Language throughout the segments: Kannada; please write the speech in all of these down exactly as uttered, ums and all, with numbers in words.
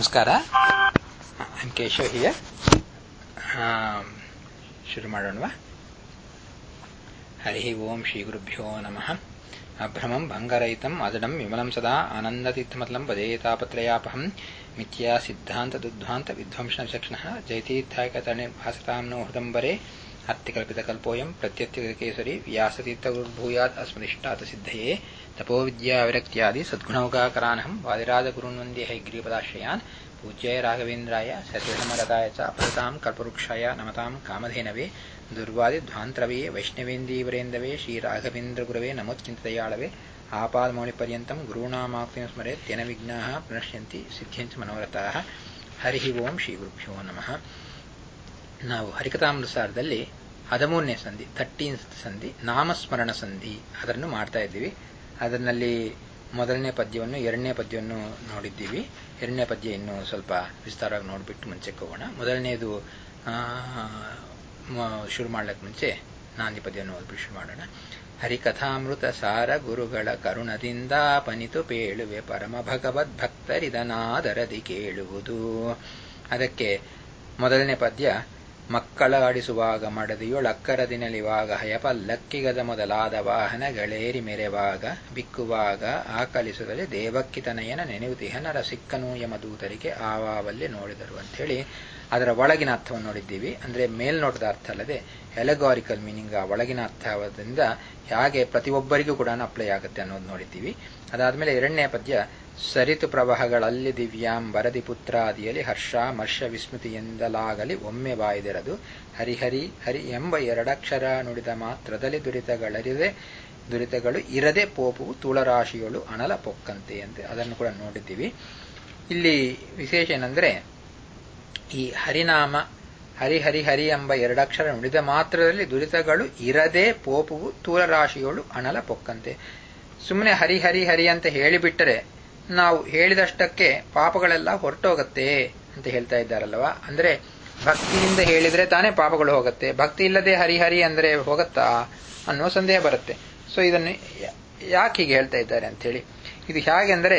ನಮಸ್ಕಾರ. I am Keshav here. ಶುರು ಮಾಡೋಣವಾ? ಹರಿ ಓಂ ಶ್ರೀ ಗುರುಭ್ಯೋ ನಮಃ. ಅಭ್ರಮಂ ಭಂಗರಹಿತಂ ಅಜಡಂ ವಿಮಲಂ ಸದಾ ಆನಂದತೀರ್ಥಮತಲಂ ಭಜೇತಾಪತ್ರಯಾಪಹಂ ಮಿಥ್ಯಾ ಸಿದ್ಧಾಂತ ದುಧ್ವಾಂತ ವಿಧ್ವಂಸನ ವಿಚಕ್ಷಣಃ ಜಯತೀರ್ಥಾಯಕತರಣೆ ಭಾಸತಾಂ ನೋ ಹೃದಂಬರೆ ಅರ್ಥಿಕಲ್ಪಿತಕಲ್ಪೋಯಂ ಪ್ರತ್ಯರ್ಥಿಕೇಸರಿ ವ್ಯಾಸತೀರ್ಥಗುರುರ್ಭೂಯಾತ್ ಅಸ್ಮದಿಷ್ಟಾತ ಸಿದ್ಧಯೇ ತಪೋವಿದ್ಯಾ ವಿರಕ್ತ್ಯಾದಿ ಸದ್ಗುಣೌಘಾಕರಾನಹಂ ವಾದಿರಾಜಗುರುನ್ ವಂದೇ ಹೈಗ್ರೀಪದಾಶ್ರಯಾನ್ ಪೂಜ್ಯಾಯ ರಾಘವೇಂದ್ರಾಯ ಸತ್ಯಸಮರತಾಯ ಚ ಅಪರತಾಂ ಕಲ್ಪವೃಕ್ಷಾಯ ನಮತಾಂ ಕಾಮಧೇನವೇ ದುರ್ವಾದಿಧ್ವಾಂತರವೇ ವೈಷ್ಣವೇಂದೀವರೇಂದವೇ ಶ್ರೀರಾಘವೇಂದ್ರಗುರವೇ ನಮೋತ್ಕಿಂತದಯಾಳವೇ ಆಪಾದಮೌಳಿಪರ್ಯಂತಂ ಗುರುಣಾಮಾಕ್ತಿಂ ಸ್ಮರೆತ್ ತೇನ ವಿಘ್ನಾಃ ಪ್ರಣಶ್ಯಂತಿ ಸಿದ್ಧ್ಯಂಚ ಮನೋರಥಾಃ. ಹರಿ ಓಂ ಶ್ರೀ ಗುರುಭ್ಯೋ ನಮಃ. ನಾವು ಹರಿಕಥಾಮೃತಸಾರದಲ್ಲಿ ಹದಿಮೂರನೇ ಸಂಧಿ, ಥರ್ಟೀನ್ತ್ ಸಂಧಿ, ನಾಮಸ್ಮರಣ ಸಂಧಿ, ಅದನ್ನು ಮಾಡ್ತಾ ಇದ್ದೀವಿ. ಅದರಲ್ಲಿ ಮೊದಲನೇ ಪದ್ಯವನ್ನು ಎರಡನೇ ಪದ್ಯವನ್ನು ನೋಡಿದ್ದೀವಿ. ಎರಡನೇ ಪದ್ಯ ಇನ್ನು ಸ್ವಲ್ಪ ವಿಸ್ತಾರವಾಗಿ ನೋಡಿಬಿಟ್ಟು ಮುಂಚೆಗೆ ಹೋಗೋಣ. ಮೊದಲನೇದು ಶುರು ಮಾಡ್ಲಿಕ್ಕೆ ಮುಂಚೆ ನಾಂದಿ ಪದ್ಯವನ್ನು ಓದ್ಬಿಟ್ಟು ಶುರು ಮಾಡೋಣ. ಹರಿಕಥಾಮೃತ ಸಾರ ಗುರುಗಳ ಕರುಣದಿಂದ ಪನಿತು ಪೇಳುವೆ ಪರಮ ಭಗವದ್ ಭಕ್ತರಿದನಾದರದಿ ಕೇಳುವುದು. ಅದಕ್ಕೆ ಮೊದಲನೇ ಪದ್ಯ, ಮಕ್ಕಳ ಆಡಿಸುವಾಗ ಮಡದಿಯೊಳಕ್ಕರದಿ ನಲಿವಾಗ ಹಯಪಲ್ಲಕ್ಕಿಗದ ಮೊದಲಾದ ವಾಹನಗಳೇರಿ ಮೆರೆವಾಗ ಬಿಕ್ಕುವಾಗ ಆಕಲಿಸುತ್ತದೆ ದೇವಕ್ಕಿತನಯನ ನೆನೆಯುತಿಹ ನರ ಸಿಕ್ಕನು ಯಮದೂತರಿಗೆ ಆವಾವಲ್ಲಿ ನೋಡಿದರು ಅಂಥೇಳಿ ಅದರ ಒಳಗಿನ ಅರ್ಥವನ್ನು ನೋಡಿದ್ದೀವಿ. ಅಂದರೆ ಮೇಲ್ನೋಟದ ಅರ್ಥ ಅಲ್ಲದೆ ಎಲೆಗಾರಿಕಲ್ ಮೀನಿಂಗ್, ಆ ಒಳಗಿನ ಅರ್ಥದಿಂದ ಹೇಗೆ ಪ್ರತಿಯೊಬ್ಬರಿಗೂ ಕೂಡ ಅಪ್ಲೈ ಆಗುತ್ತೆ ಅನ್ನೋದು ನೋಡಿದ್ದೀವಿ. ಅದಾದಮೇಲೆ ಎರಡನೇ ಪದ್ಯ, ಸರಿತು ಪ್ರವಾಹಗಳಲ್ಲಿ ದಿವ್ಯಾಂಬರದಿ ಪುತ್ರಾದಿಯಲ್ಲಿ ಹರ್ಷ ಮರ್ಷ ವಿಸ್ಮೃತಿಯಿಂದಲಾಗಲಿ ಒಮ್ಮೆ ಬಾಯ್ದೆರದು ಹರಿಹರಿ ಹರಿ ಎಂಬ ಎರಡಕ್ಷರ ನುಡಿದ ಮಾತ್ರದಲ್ಲಿ ದುರಿತಗಳರಿದೆ ದುರಿತಗಳು ಇರದೆ ಪೋಪುವು ತುಳರಾಶಿಗಳು ಅನಲ ಪೊಕ್ಕಂತೆ ಅಂತ ಅದನ್ನು ಕೂಡ ನೋಡಿದ್ದೀವಿ. ಇಲ್ಲಿ ವಿಶೇಷ ಏನಂದ್ರೆ, ಈ ಹರಿನಾಮ ಹರಿ ಹರಿ ಹರಿ ಎಂಬ ಎರಡಕ್ಷರ ನುಡಿದ ಮಾತ್ರದಲ್ಲಿ ದುರಿತಗಳು ಇರದೆ ಪೋಪುವು ತುಳರಾಶಿಗಳು ಅನಲ ಪೊಕ್ಕಂತೆ. ಸುಮ್ಮನೆ ಹರಿ ಹರಿ ಹರಿ ಅಂತ ಹೇಳಿಬಿಟ್ಟರೆ ನಾವು ಹೇಳಿದಷ್ಟಕ್ಕೆ ಪಾಪಗಳೆಲ್ಲ ಹೊರಟೋಗತ್ತೆ ಅಂತ ಹೇಳ್ತಾ ಇದ್ದಾರಲ್ವಾ. ಅಂದ್ರೆ ಭಕ್ತಿಯಿಂದ ಹೇಳಿದ್ರೆ ತಾನೇ ಪಾಪಗಳು ಹೋಗುತ್ತೆ. ಭಕ್ತಿ ಇಲ್ಲದೆ ಹರಿಹರಿ ಅಂದ್ರೆ ಹೋಗತ್ತಾ ಅನ್ನೋ ಸಂದೇಹ ಬರುತ್ತೆ. ಸೊ ಇದನ್ನು ಯಾಕೆ ಹೀಗೆ ಹೇಳ್ತಾ ಇದ್ದಾರೆ ಅಂತ ಹೇಳಿ, ಇದು ಹೇಗೆ ಅಂದ್ರೆ,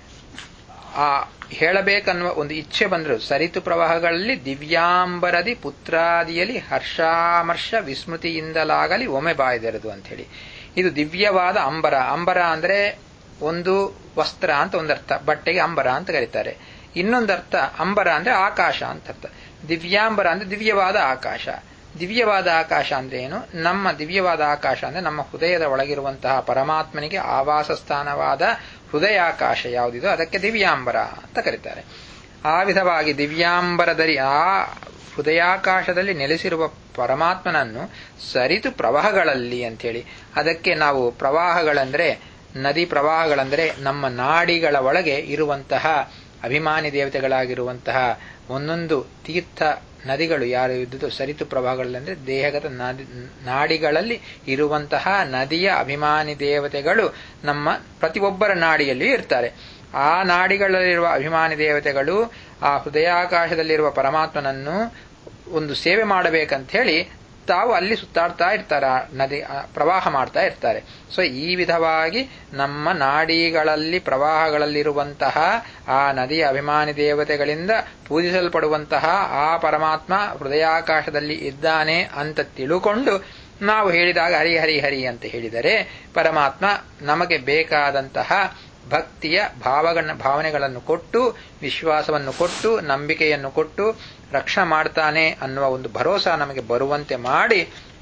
ಆ ಹೇಳಬೇಕನ್ನುವ ಒಂದು ಇಚ್ಛೆ ಬಂದ್ರು. ಸರಿತು ಪ್ರವಾಹಗಳಲ್ಲಿ ದಿವ್ಯಾಂಬರದಿ ಪುತ್ರಾದಿಯಲ್ಲಿ ಹರ್ಷಾಮರ್ಷ ವಿಸ್ಮೃತಿಯಿಂದಲಾಗಲಿ ಒಮ್ಮೆ ಬಾಯ್ದೆರದು ಅಂತ ಹೇಳಿ. ಇದು ದಿವ್ಯವಾದ ಅಂಬರ. ಅಂಬರ ಅಂದ್ರೆ ಒಂದು ವಸ್ತ್ರ ಅಂತ ಒಂದರ್ಥ, ಬಟ್ಟೆಗೆ ಅಂಬರ ಅಂತ ಕರೀತಾರೆ. ಇನ್ನೊಂದರ್ಥ ಅಂಬರ ಅಂದ್ರೆ ಆಕಾಶ ಅಂತ ಅರ್ಥ. ದಿವ್ಯಾಂಬರ ಅಂದ್ರೆ ದಿವ್ಯವಾದ ಆಕಾಶ. ದಿವ್ಯವಾದ ಆಕಾಶ ಅಂದ್ರೆ ಏನು? ನಮ್ಮ ದಿವ್ಯವಾದ ಆಕಾಶ ಅಂದ್ರೆ ನಮ್ಮ ಹೃದಯದ ಒಳಗಿರುವಂತಹ ಪರಮಾತ್ಮನಿಗೆ ಆವಾಸ ಸ್ಥಾನವಾದ ಹೃದಯಾಕಾಶ ಯಾವುದಿದೋ ಅದಕ್ಕೆ ದಿವ್ಯಾಂಬರ ಅಂತ ಕರೀತಾರೆ. ಆ ವಿಧವಾಗಿ ದಿವ್ಯಾಂಬರದಲ್ಲಿ ಆ ಹೃದಯಾಕಾಶದಲ್ಲಿ ನೆಲೆಸಿರುವ ಪರಮಾತ್ಮನನ್ನು ಸರಿತು ಪ್ರವಾಹಗಳಲ್ಲಿ ಅಂಥೇಳಿ, ಅದಕ್ಕೆ ನಾವು ಪ್ರವಾಹಗಳಂದ್ರೆ ನದಿ ಪ್ರವಾಹಗಳಂದ್ರೆ ನಮ್ಮ ನಾಡಿಗಳ ಒಳಗೆ ಇರುವಂತಹ ಅಭಿಮಾನಿ ದೇವತೆಗಳಾಗಿರುವಂತಹ ಒಂದೊಂದು ತೀರ್ಥ ನದಿಗಳು ಯಾರು ಇದ್ದುದು ಸರಿತು ಪ್ರವಾಹಗಳಂದ್ರೆ ದೇಹಗತ ನಾಡಿಗಳಲ್ಲಿ ಇರುವಂತಹ ನದಿಯ ಅಭಿಮಾನಿ ದೇವತೆಗಳು ನಮ್ಮ ಪ್ರತಿಯೊಬ್ಬರ ನಾಡಿಯಲ್ಲಿಯೂ ಇರ್ತಾರೆ. ಆ ನಾಡಿಗಳಲ್ಲಿರುವ ಅಭಿಮಾನಿ ದೇವತೆಗಳು ಆ ಹೃದಯಾಕಾಶದಲ್ಲಿರುವ ಪರಮಾತ್ಮನನ್ನು ಒಂದು ಸೇವೆ ಮಾಡಬೇಕಂತ ಹೇಳಿ ತಾವು ಅಲ್ಲಿ ಸುತ್ತಾಡ್ತಾ ಇರ್ತಾರೆ, ನದಿ ಪ್ರವಾಹ ಮಾಡ್ತಾ ಇರ್ತಾರೆ. ಸೊ ಈ ವಿಧವಾಗಿ ನಮ್ಮ ನಾಡಿಗಳಲ್ಲಿ ಪ್ರವಾಹಗಳಲ್ಲಿರುವಂತಹ ಆ ನದಿಯ ಅಭಿಮಾನಿ ದೇವತೆಗಳಿಂದ ಪೂಜಿಸಲ್ಪಡುವಂತಹ ಆ ಪರಮಾತ್ಮ ಹೃದಯಾಕಾಶದಲ್ಲಿ ಇದ್ದಾನೆ ಅಂತ ತಿಳುಕೊಂಡು ನಾವು ಹೇಳಿದಾಗ ಹರಿ ಹರಿ ಹರಿ ಅಂತ ಹೇಳಿದರೆ ಪರಮಾತ್ಮ ನಮಗೆ ಬೇಕಾದಂತಹ ಭಕ್ತಿಯ ಭಾವಗಳ ಭಾವನೆಗಳನ್ನು ಕೊಟ್ಟು, ವಿಶ್ವಾಸವನ್ನು ಕೊಟ್ಟು, ನಂಬಿಕೆಯನ್ನು ಕೊಟ್ಟು ರಕ್ಷಣೆ ಮಾಡ್ತಾನೆ ಅನ್ನುವ ಒಂದು ಭರೋಸಾ ನಮಗೆ ಬರುವಂತೆ ಮಾಡಿ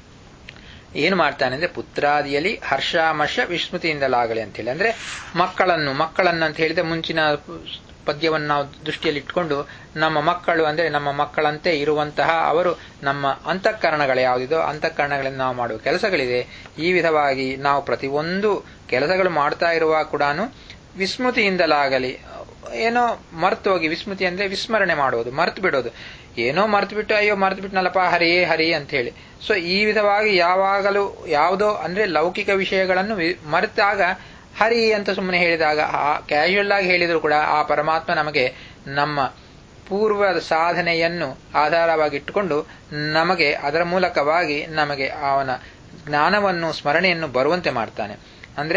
ಏನು ಮಾಡ್ತಾನೆ ಅಂದ್ರೆ ಪುತ್ರಾದಿಯಲ್ಲಿ ಹರ್ಷಾಮರ್ಷ ವಿಸ್ಮೃತಿಯಿಂದಲಾಗಲಿ ಅಂತ ಹೇಳಿ. ಅಂದ್ರೆ ಮಕ್ಕಳನ್ನು ಮಕ್ಕಳನ್ನು ಅಂತ ಹೇಳಿದ್ರೆ ಮುಂಚಿನ ಪದ್ಯವನ್ನು ನಾವು ದೃಷ್ಟಿಯಲ್ಲಿ ಇಟ್ಕೊಂಡು ನಮ್ಮ ಮಕ್ಕಳು ಅಂದ್ರೆ ನಮ್ಮ ಮಕ್ಕಳಂತೆ ಇರುವಂತಹ ಅವರು ನಮ್ಮ ಅಂತಃಕರಣಗಳು ಯಾವುದಿದೋ ಅಂತಃಕರಣಗಳಿಂದ ನಾವು ಮಾಡುವ ಕೆಲಸಗಳಿದೆ. ಈ ವಿಧವಾಗಿ ನಾವು ಪ್ರತಿಯೊಂದು ಕೆಲಸಗಳು ಮಾಡ್ತಾ ಇರುವಾಗ ಕೂಡ ವಿಸ್ಮೃತಿಯಿಂದಲಾಗಲಿ, ಏನೋ ಮರ್ತು ಹೋಗಿ, ವಿಸ್ಮೃತಿ ಅಂದ್ರೆ ವಿಸ್ಮರಣೆ ಮಾಡೋದು, ಮರ್ತು ಬಿಡೋದು, ಏನೋ ಮರ್ತು ಬಿಟ್ಟು ಅಯ್ಯೋ ಮರ್ತು ಬಿಟ್ನಲ್ಲಪ್ಪ ಹರಿಯೇ ಹರಿ ಅಂತ ಹೇಳಿ. ಸೊ ಈ ವಿಧವಾಗಿ ಯಾವಾಗಲೂ ಯಾವುದೋ ಅಂದ್ರೆ ಲೌಕಿಕ ವಿಷಯಗಳನ್ನು ಮರೆತಾಗ ಹರಿ ಅಂತ ಸುಮ್ಮನೆ ಹೇಳಿದಾಗ, ಕ್ಯಾಶುಯಲ್ ಆಗಿ ಹೇಳಿದ್ರು ಕೂಡ ಆ ಪರಮಾತ್ಮ ನಮಗೆ ನಮ್ಮ ಪೂರ್ವದ ಸಾಧನೆಯನ್ನು ಆಧಾರವಾಗಿಟ್ಟುಕೊಂಡು ನಮಗೆ ಅದರ ಮೂಲಕವಾಗಿ ನಮಗೆ ಅವನ ಜ್ಞಾನವನ್ನು ಸ್ಮರಣೆಯನ್ನು ಬರುವಂತೆ ಮಾಡ್ತಾನೆ. ಅಂದ್ರೆ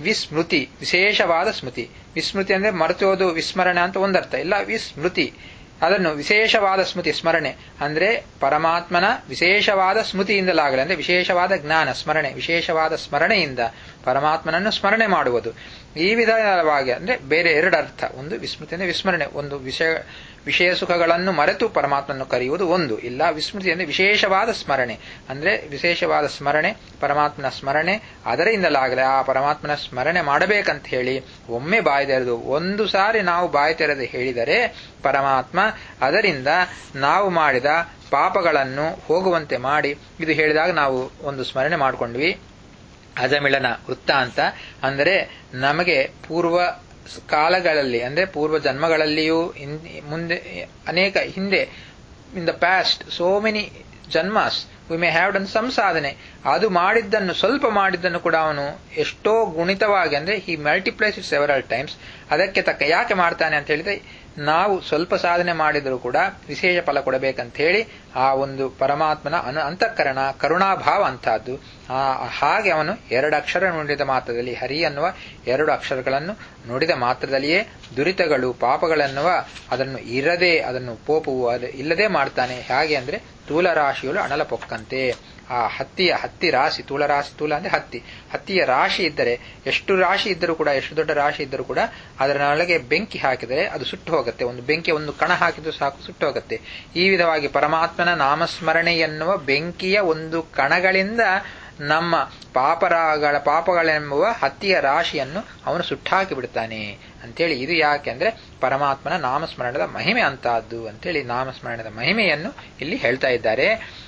ವಿಸ್ಮೃತಿ ವಿಶೇಷವಾದ ಸ್ಮೃತಿ. ವಿಸ್ಮೃತಿ ಅಂದ್ರೆ ಮರೆತೋದು, ವಿಸ್ಮರಣೆ ಅಂತ ಒಂದರ್ಥ. ಇಲ್ಲ, ವಿಸ್ಮೃತಿ ಅದನ್ನು ವಿಶೇಷವಾದ ಸ್ಮೃತಿ ಸ್ಮರಣೆ ಅಂದ್ರೆ ಪರಮಾತ್ಮನ ವಿಶೇಷವಾದ ಸ್ಮೃತಿಯಿಂದಲಾಗಲಿ, ಅಂದ್ರೆ ವಿಶೇಷವಾದ ಜ್ಞಾನ ಸ್ಮರಣೆ, ವಿಶೇಷವಾದ ಸ್ಮರಣೆಯಿಂದ ಪರಮಾತ್ಮನನ್ನು ಸ್ಮರಣೆ ಮಾಡುವುದು. ಈ ವಿಧವಾಗಿ ಅಂದ್ರೆ ಬೇರೆ ಎರಡು ಅರ್ಥ. ಒಂದು ವಿಸ್ಮೃತಿ ಅಂದ್ರೆ ವಿಸ್ಮರಣೆ, ಒಂದು ವಿಷಯ ವಿಷಯ ಸುಖಗಳನ್ನು ಮರೆತು ಪರಮಾತ್ಮನನ್ನು ಕರೆಯುವುದು ಒಂದು. ಇಲ್ಲ, ವಿಸ್ಮೃತಿ ಅಂದ್ರೆ ವಿಶೇಷವಾದ ಸ್ಮರಣೆ ಅಂದ್ರೆ ವಿಶೇಷವಾದ ಸ್ಮರಣೆ, ಪರಮಾತ್ಮನ ಸ್ಮರಣೆ, ಅದರಿಂದಲಾಗಲಿ ಆ ಪರಮಾತ್ಮನ ಸ್ಮರಣೆ ಮಾಡಬೇಕಂತ ಹೇಳಿ ಒಮ್ಮೆ ಬಾಯಿ ತೆರೆದು ಒಂದು ಸಾರಿ ನಾವು ಬಾಯಿ ತೆರೆದು ಹೇಳಿದರೆ ಪರಮಾತ್ಮ ಅದರಿಂದ ನಾವು ಮಾಡಿದ ಪಾಪಗಳನ್ನು ಹೋಗುವಂತೆ ಮಾಡಿ, ಇದು ಹೇಳಿದಾಗ ನಾವು ಒಂದು ಸ್ಮರಣೆ ಮಾಡಿಕೊಂಡ್ವಿ. ಅಜಮಿಳನ ವೃತ್ತಾಂತ ಅಂದರೆ ನಮಗೆ ಪೂರ್ವ ಕಾಲಗಳಲ್ಲಿ ಅಂದ್ರೆ ಪೂರ್ವ ಜನ್ಮಗಳಲ್ಲಿಯೂ ಮುಂದೆ ಅನೇಕ ಹಿಂದೆ in the past so many ಜನ್ಮಾಸ್ we may have done some ಸಾಧನೆ, ಅದು ಮಾಡಿದ್ದನ್ನು ಸ್ವಲ್ಪ ಮಾಡಿದ್ದನ್ನು ಕೂಡ ಅವನು ಎಷ್ಟೋ ಗುಣಿತವಾಗಿ ಅಂದ್ರೆ he multiplies it several times. ಅದಕ್ಕೆ ತಕ್ಕ ಯಾಕೆ ಮಾಡ್ತಾನೆ ಅಂತ ಹೇಳಿದ್ರೆ ನಾವು ಸ್ವಲ್ಪ ಸಾಧನೆ ಮಾಡಿದರೂ ಕೂಡ ವಿಶೇಷ ಫಲ ಕೊಡಬೇಕಂತ ಹೇಳಿ ಆ ಒಂದು ಪರಮಾತ್ಮನ ಅನು ಅಂತಃಕರಣ ಕರುಣಾಭಾವ ಅಂತಹದ್ದು. ಆ ಹಾಗೆ ಅವನು ಎರಡು ಅಕ್ಷರ ನುಡಿದ ಮಾತ್ರದಲ್ಲಿ, ಹರಿ ಅನ್ನುವ ಎರಡು ಅಕ್ಷರಗಳನ್ನು ನುಡಿದ ಮಾತ್ರದಲ್ಲಿಯೇ ದುರಿತಗಳು ಪಾಪಗಳನ್ನುವ ಅದನ್ನು ಇರದೆ, ಅದನ್ನು ಪೋಪವು ಅದು ಇಲ್ಲದೆ ಮಾಡ್ತಾನೆ. ಹೇಗೆ ಅಂದ್ರೆ ತೂಲರಾಶಿಗಳು ಅಣಲ ಪೊಕ್ಕಂತೆ. ಆ ಹತ್ತಿಯ ಹತ್ತಿ ರಾಶಿ, ತೂಳ ರಾಶಿ, ತೂಲ ಅಂದ್ರೆ ಹತ್ತಿ, ಹತ್ತಿಯ ರಾಶಿ ಇದ್ದರೆ ಎಷ್ಟು ರಾಶಿ ಇದ್ದರೂ ಕೂಡ, ಎಷ್ಟು ದೊಡ್ಡ ರಾಶಿ ಇದ್ದರೂ ಕೂಡ ಅದರೊಳಗೆ ಬೆಂಕಿ ಹಾಕಿದರೆ ಅದು ಸುಟ್ಟು ಹೋಗುತ್ತೆ. ಒಂದು ಬೆಂಕಿ ಒಂದು ಕಣ ಹಾಕಿದ್ರು ಸಾಕು ಸುಟ್ಟು ಹೋಗುತ್ತೆ. ಈ ವಿಧವಾಗಿ ಪರಮಾತ್ಮನ ನಾಮಸ್ಮರಣೆ ಎನ್ನುವ ಬೆಂಕಿಯ ಒಂದು ಕಣಗಳಿಂದ ನಮ್ಮ ಪಾಪರಾಗಳ ಪಾಪಗಳೆಂಬುವ ಹತ್ತಿಯ ರಾಶಿಯನ್ನು ಅವನು ಸುಟ್ಟಾಕಿ ಬಿಡ್ತಾನೆ ಅಂತೇಳಿ. ಇದು ಯಾಕೆ ಅಂದ್ರೆ ಪರಮಾತ್ಮನ ನಾಮಸ್ಮರಣದ ಮಹಿಮೆ ಅಂತಹದ್ದು ಅಂತೇಳಿ ನಾಮಸ್ಮರಣದ ಮಹಿಮೆಯನ್ನು ಇಲ್ಲಿ ಹೇಳ್ತಾ ಇದ್ದಾರೆ.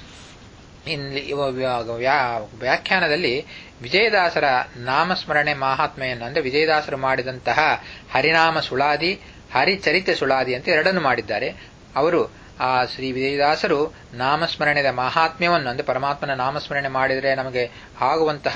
ಇಲ್ಲಿ ವ್ಯಾಖ್ಯಾನದಲ್ಲಿ ವಿಜಯದಾಸರ ನಾಮಸ್ಮರಣೆ ಮಹಾತ್ಮೆಯನ್ನು ಅಂದ್ರೆ ವಿಜಯದಾಸರು ಮಾಡಿದಂತಹ ಹರಿನಾಮ ಸುಳಾದಿ, ಹರಿಚರಿತೆ ಸುಳಾದಿ ಅಂತ ಎರಡನ್ನು ಮಾಡಿದ್ದಾರೆ. ಅವರು ಆ ಶ್ರೀ ವಿಜಯದಾಸರು ನಾಮಸ್ಮರಣೆಯ ಮಹಾತ್ಮ್ಯವನ್ನು ಅಂದ್ರೆ ಪರಮಾತ್ಮನ ನಾಮಸ್ಮರಣೆ ಮಾಡಿದರೆ ನಮಗೆ ಆಗುವಂತಹ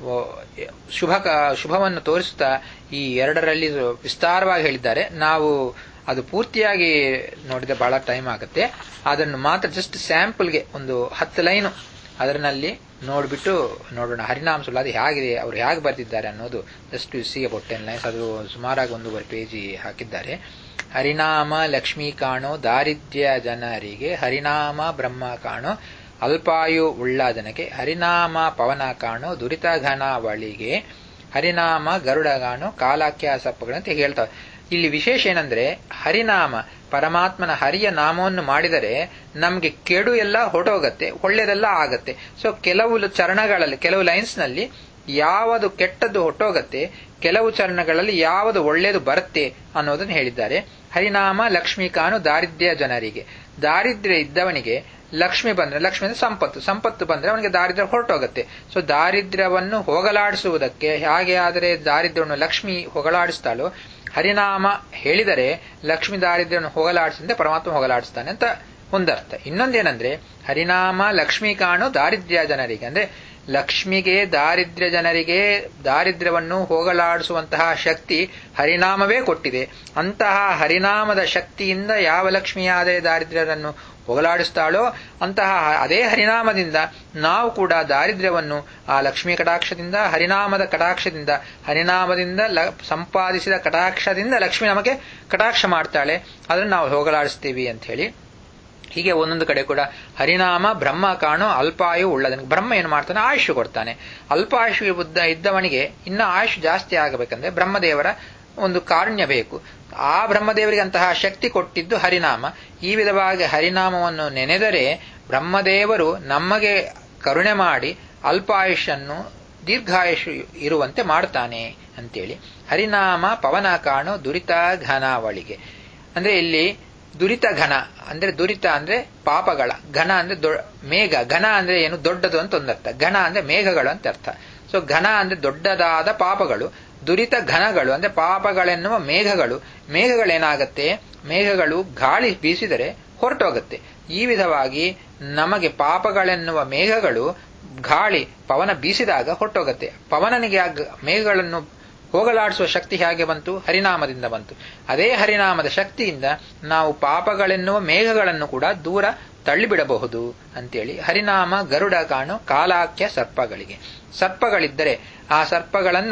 ಶುಭ ಶುಭವನ್ನು ತೋರಿಸುತ್ತಾ ಈ ಎರಡರಲ್ಲಿ ವಿಸ್ತಾರವಾಗಿ ಹೇಳಿದ್ದಾರೆ. ನಾವು ಅದು ಪೂರ್ತಿಯಾಗಿ ನೋಡಿದ್ರೆ ಬಹಳ ಟೈಮ್ ಆಗುತ್ತೆ. ಅದನ್ನು ಮಾತ್ರ ಜಸ್ಟ್ ಸ್ಯಾಂಪಲ್ಗೆ ಒಂದು ಹತ್ತು ಲೈನು ಅದರಲ್ಲಿ ನೋಡ್ಬಿಟ್ಟು ನೋಡೋಣ. ಹರಿನಾಮ ಸುಳಾದಿ ಹೇಗಿದೆ, ಅವರು ಹೇಗೆ ಬರೆದಿದ್ದಾರೆ ಅನ್ನೋದು just you see about ten lines. ಅದು ಸುಮಾರಾಗಿ ಒಂದೂವರೆ ಪೇಜಿ ಹಾಕಿದ್ದಾರೆ. ಹರಿನಾಮ ಲಕ್ಷ್ಮೀ ಕಾಣೋ ದಾರಿದ್ರ್ಯ ಜನರಿಗೆ, ಹರಿನಾಮ ಬ್ರಹ್ಮ ಕಾಣೋ ಅಲ್ಪಾಯು ಉಳ್ಳ ಜನಕ್ಕೆ, ಹರಿನಾಮ ಪವನ ಕಾಣೋ ದುರಿತ ಘನ ಬಳಿಗೆ, ಹರಿನಾಮ ಗರುಡ ಕಾಣೋ ಕಾಲಾಖ್ಯ ಸಪ್ಪಗಳಂತ ಹೇಳ್ತಾರೆ. ಇಲ್ಲಿ ವಿಶೇಷ ಏನಂದ್ರೆ ಹರಿನಾಮ ಪರಮಾತ್ಮನ ಹರಿಯ ನಾಮವನ್ನು ಮಾಡಿದರೆ ನಮ್ಗೆ ಕೆಡು ಎಲ್ಲ ಹೊರಟೋಗತ್ತೆ, ಒಳ್ಳೆಯದೆಲ್ಲ ಆಗತ್ತೆ. ಸೊ ಕೆಲವು ಚರಣಗಳಲ್ಲಿ ಕೆಲವು ಲೈನ್ಸ್ ನಲ್ಲಿ ಯಾವುದು ಕೆಟ್ಟದ್ದು ಹೊಟ್ಟೋಗತ್ತೆ, ಕೆಲವು ಚರಣಗಳಲ್ಲಿ ಯಾವುದು ಒಳ್ಳೆಯದು ಬರುತ್ತೆ ಅನ್ನೋದನ್ನು ಹೇಳಿದ್ದಾರೆ. ಹರಿನಾಮ ಲಕ್ಷ್ಮೀ ಕಾಣು ದಾರಿದ್ರ್ಯ ಜನರಿಗೆ, ದಾರಿದ್ರ್ಯ ಇದ್ದವನಿಗೆ ಲಕ್ಷ್ಮಿ ಬಂದ್ರೆ, ಲಕ್ಷ್ಮಿ ಅಂದ್ರೆ ಸಂಪತ್ತು, ಸಂಪತ್ತು ಬಂದ್ರೆ ಅವನಿಗೆ ದಾರಿದ್ರ್ಯ ಹೊರಟೋಗತ್ತೆ. ಸೊ ದಾರಿದ್ರ್ಯವನ್ನು ಹೋಗಲಾಡಿಸುವುದಕ್ಕೆ ಹೇಗೆ ಆದರೆ ದಾರಿದ್ರ್ಯವನ್ನು ಲಕ್ಷ್ಮಿ ಹೋಗಲಾಡಿಸ್ತಾಳೋ, ಹರಿನಾಮ ಹೇಳಿದರೆ ಲಕ್ಷ್ಮಿ ದಾರಿದ್ರ್ಯವನ್ನು ಹೋಗಲಾಡಿಸಿದ್ರೆ ಪರಮಾತ್ಮ ಹೋಗಲಾಡಿಸ್ತಾನೆ ಅಂತ ಒಂದರ್ಥ. ಇನ್ನೊಂದೇನಂದ್ರೆ ಹರಿನಾಮ ಲಕ್ಷ್ಮೀ ಕಾಣು ದಾರಿದ್ರ್ಯ ಜನರಿಗೆ ಅಂದ್ರೆ ಲಕ್ಷ್ಮಿಗೆ ದಾರಿದ್ರ್ಯ ಜನರಿಗೆ ದಾರಿದ್ರ್ಯವನ್ನು ಹೋಗಲಾಡಿಸುವಂತಹ ಶಕ್ತಿ ಹರಿನಾಮವೇ ಕೊಟ್ಟಿದೆ. ಅಂತಹ ಹರಿನಾಮದ ಶಕ್ತಿಯಿಂದ ಯಾವ ಲಕ್ಷ್ಮಿಯಾದರೆ ದಾರಿದ್ರ್ಯರನ್ನು ಹೋಗಲಾಡಿಸ್ತಾಳೋ ಅಂತಹ ಅದೇ ಹರಿನಾಮದಿಂದ ನಾವು ಕೂಡ ದಾರಿದ್ರ್ಯವನ್ನು ಆ ಲಕ್ಷ್ಮೀ ಕಟಾಕ್ಷದಿಂದ, ಹರಿನಾಮದ ಕಟಾಕ್ಷದಿಂದ, ಹರಿನಾಮದಿಂದ ಸಂಪಾದಿಸಿದ ಕಟಾಕ್ಷದಿಂದ ಲಕ್ಷ್ಮಿ ನಮಗೆ ಕಟಾಕ್ಷ ಮಾಡ್ತಾಳೆ, ಅದನ್ನು ನಾವು ಹೋಗಲಾಡಿಸ್ತೀವಿ ಅಂತ ಹೇಳಿ. ಹೀಗೆ ಒಂದೊಂದು ಕಡೆ ಕೂಡ ಹರಿನಾಮ ಬ್ರಹ್ಮ ಕಾಣೋ ಅಲ್ಪಾಯು ಉಳ್ಳದನಿಗೆ, ಬ್ರಹ್ಮ ಏನು ಮಾಡ್ತಾನೆ, ಆಯುಷ್ ಕೊಡ್ತಾನೆ. ಅಲ್ಪಾಯುಷ್ ಇದ್ದವನಿಗೆ ಇನ್ನ ಆಯುಷ್ ಜಾಸ್ತಿ ಆಗಬೇಕಂದ್ರೆ ಬ್ರಹ್ಮದೇವರ ಒಂದು ಕಾರುಣ್ಯ ಬೇಕು. ಆ ಬ್ರಹ್ಮದೇವರಿಗೆ ಅಂತಹ ಶಕ್ತಿ ಕೊಟ್ಟಿದ್ದು ಹರಿನಾಮ. ಈ ವಿಧವಾಗಿ ಹರಿನಾಮವನ್ನು ನೆನೆದರೆ ಬ್ರಹ್ಮದೇವರು ನಮಗೆ ಕರುಣೆ ಮಾಡಿ ಅಲ್ಪಾಯುಷನ್ನು ದೀರ್ಘಾಯುಷ್ ಇರುವಂತೆ ಮಾಡ್ತಾನೆ ಅಂತೇಳಿ. ಹರಿನಾಮ ಪವನ ಕಾಣೋ ದುರಿತ ಘನಾವಳಿಗೆ ಅಂದ್ರೆ ಇಲ್ಲಿ ದುರಿತ ಘನ ಅಂದ್ರೆ ದುರಿತ ಅಂದ್ರೆ ಪಾಪಗಳ, ಘನ ಅಂದ್ರೆ ಮೇಘ, ಘನ ಅಂದ್ರೆ ಏನು ದೊಡ್ಡದು ಅಂತ ಒಂದರ್ಥ, ಘನ ಅಂದ್ರೆ ಮೇಘಗಳು ಅಂತ ಅರ್ಥ. ಸೊ ಘನ ಅಂದ್ರೆ ದೊಡ್ಡದಾದ ಪಾಪಗಳು, ದುರಿತ ಘನಗಳು ಅಂದ್ರೆ ಪಾಪಗಳೆನ್ನುವ ಮೇಘಗಳು. ಮೇಘಗಳೇನಾಗತ್ತೆ, ಮೇಘಗಳು ಗಾಳಿ ಬೀಸಿದರೆ ಹೊರಟೋಗತ್ತೆ. ಈ ವಿಧವಾಗಿ ನಮಗೆ ಪಾಪಗಳೆನ್ನುವ ಮೇಘಗಳು ಗಾಳಿ ಪವನ ಬೀಸಿದಾಗ ಹೊರಟೋಗತ್ತೆ. ಪವನನಿಗೆ ಆ ಮೇಘಗಳನ್ನು ಹೋಗಲಾಡಿಸುವ ಶಕ್ತಿ ಹೇಗೆ ಬಂತು, ಹರಿನಾಮದಿಂದ ಬಂತು. ಅದೇ ಹರಿನಾಮದ ಶಕ್ತಿಯಿಂದ ನಾವು ಪಾಪಗಳೆನ್ನುವ ಮೇಘಗಳನ್ನು ಕೂಡ ದೂರ ತಳ್ಳಿಬಿಡಬಹುದು ಅಂತೇಳಿ. ಹರಿನಾಮ ಗರುಡ ಕಾಣು ಕಾಲಾಖ್ಯ ಸರ್ಪಗಳಿಗೆ, ಸರ್ಪಗಳಿದ್ದರೆ ಆ ಸರ್ಪಗಳನ್ನು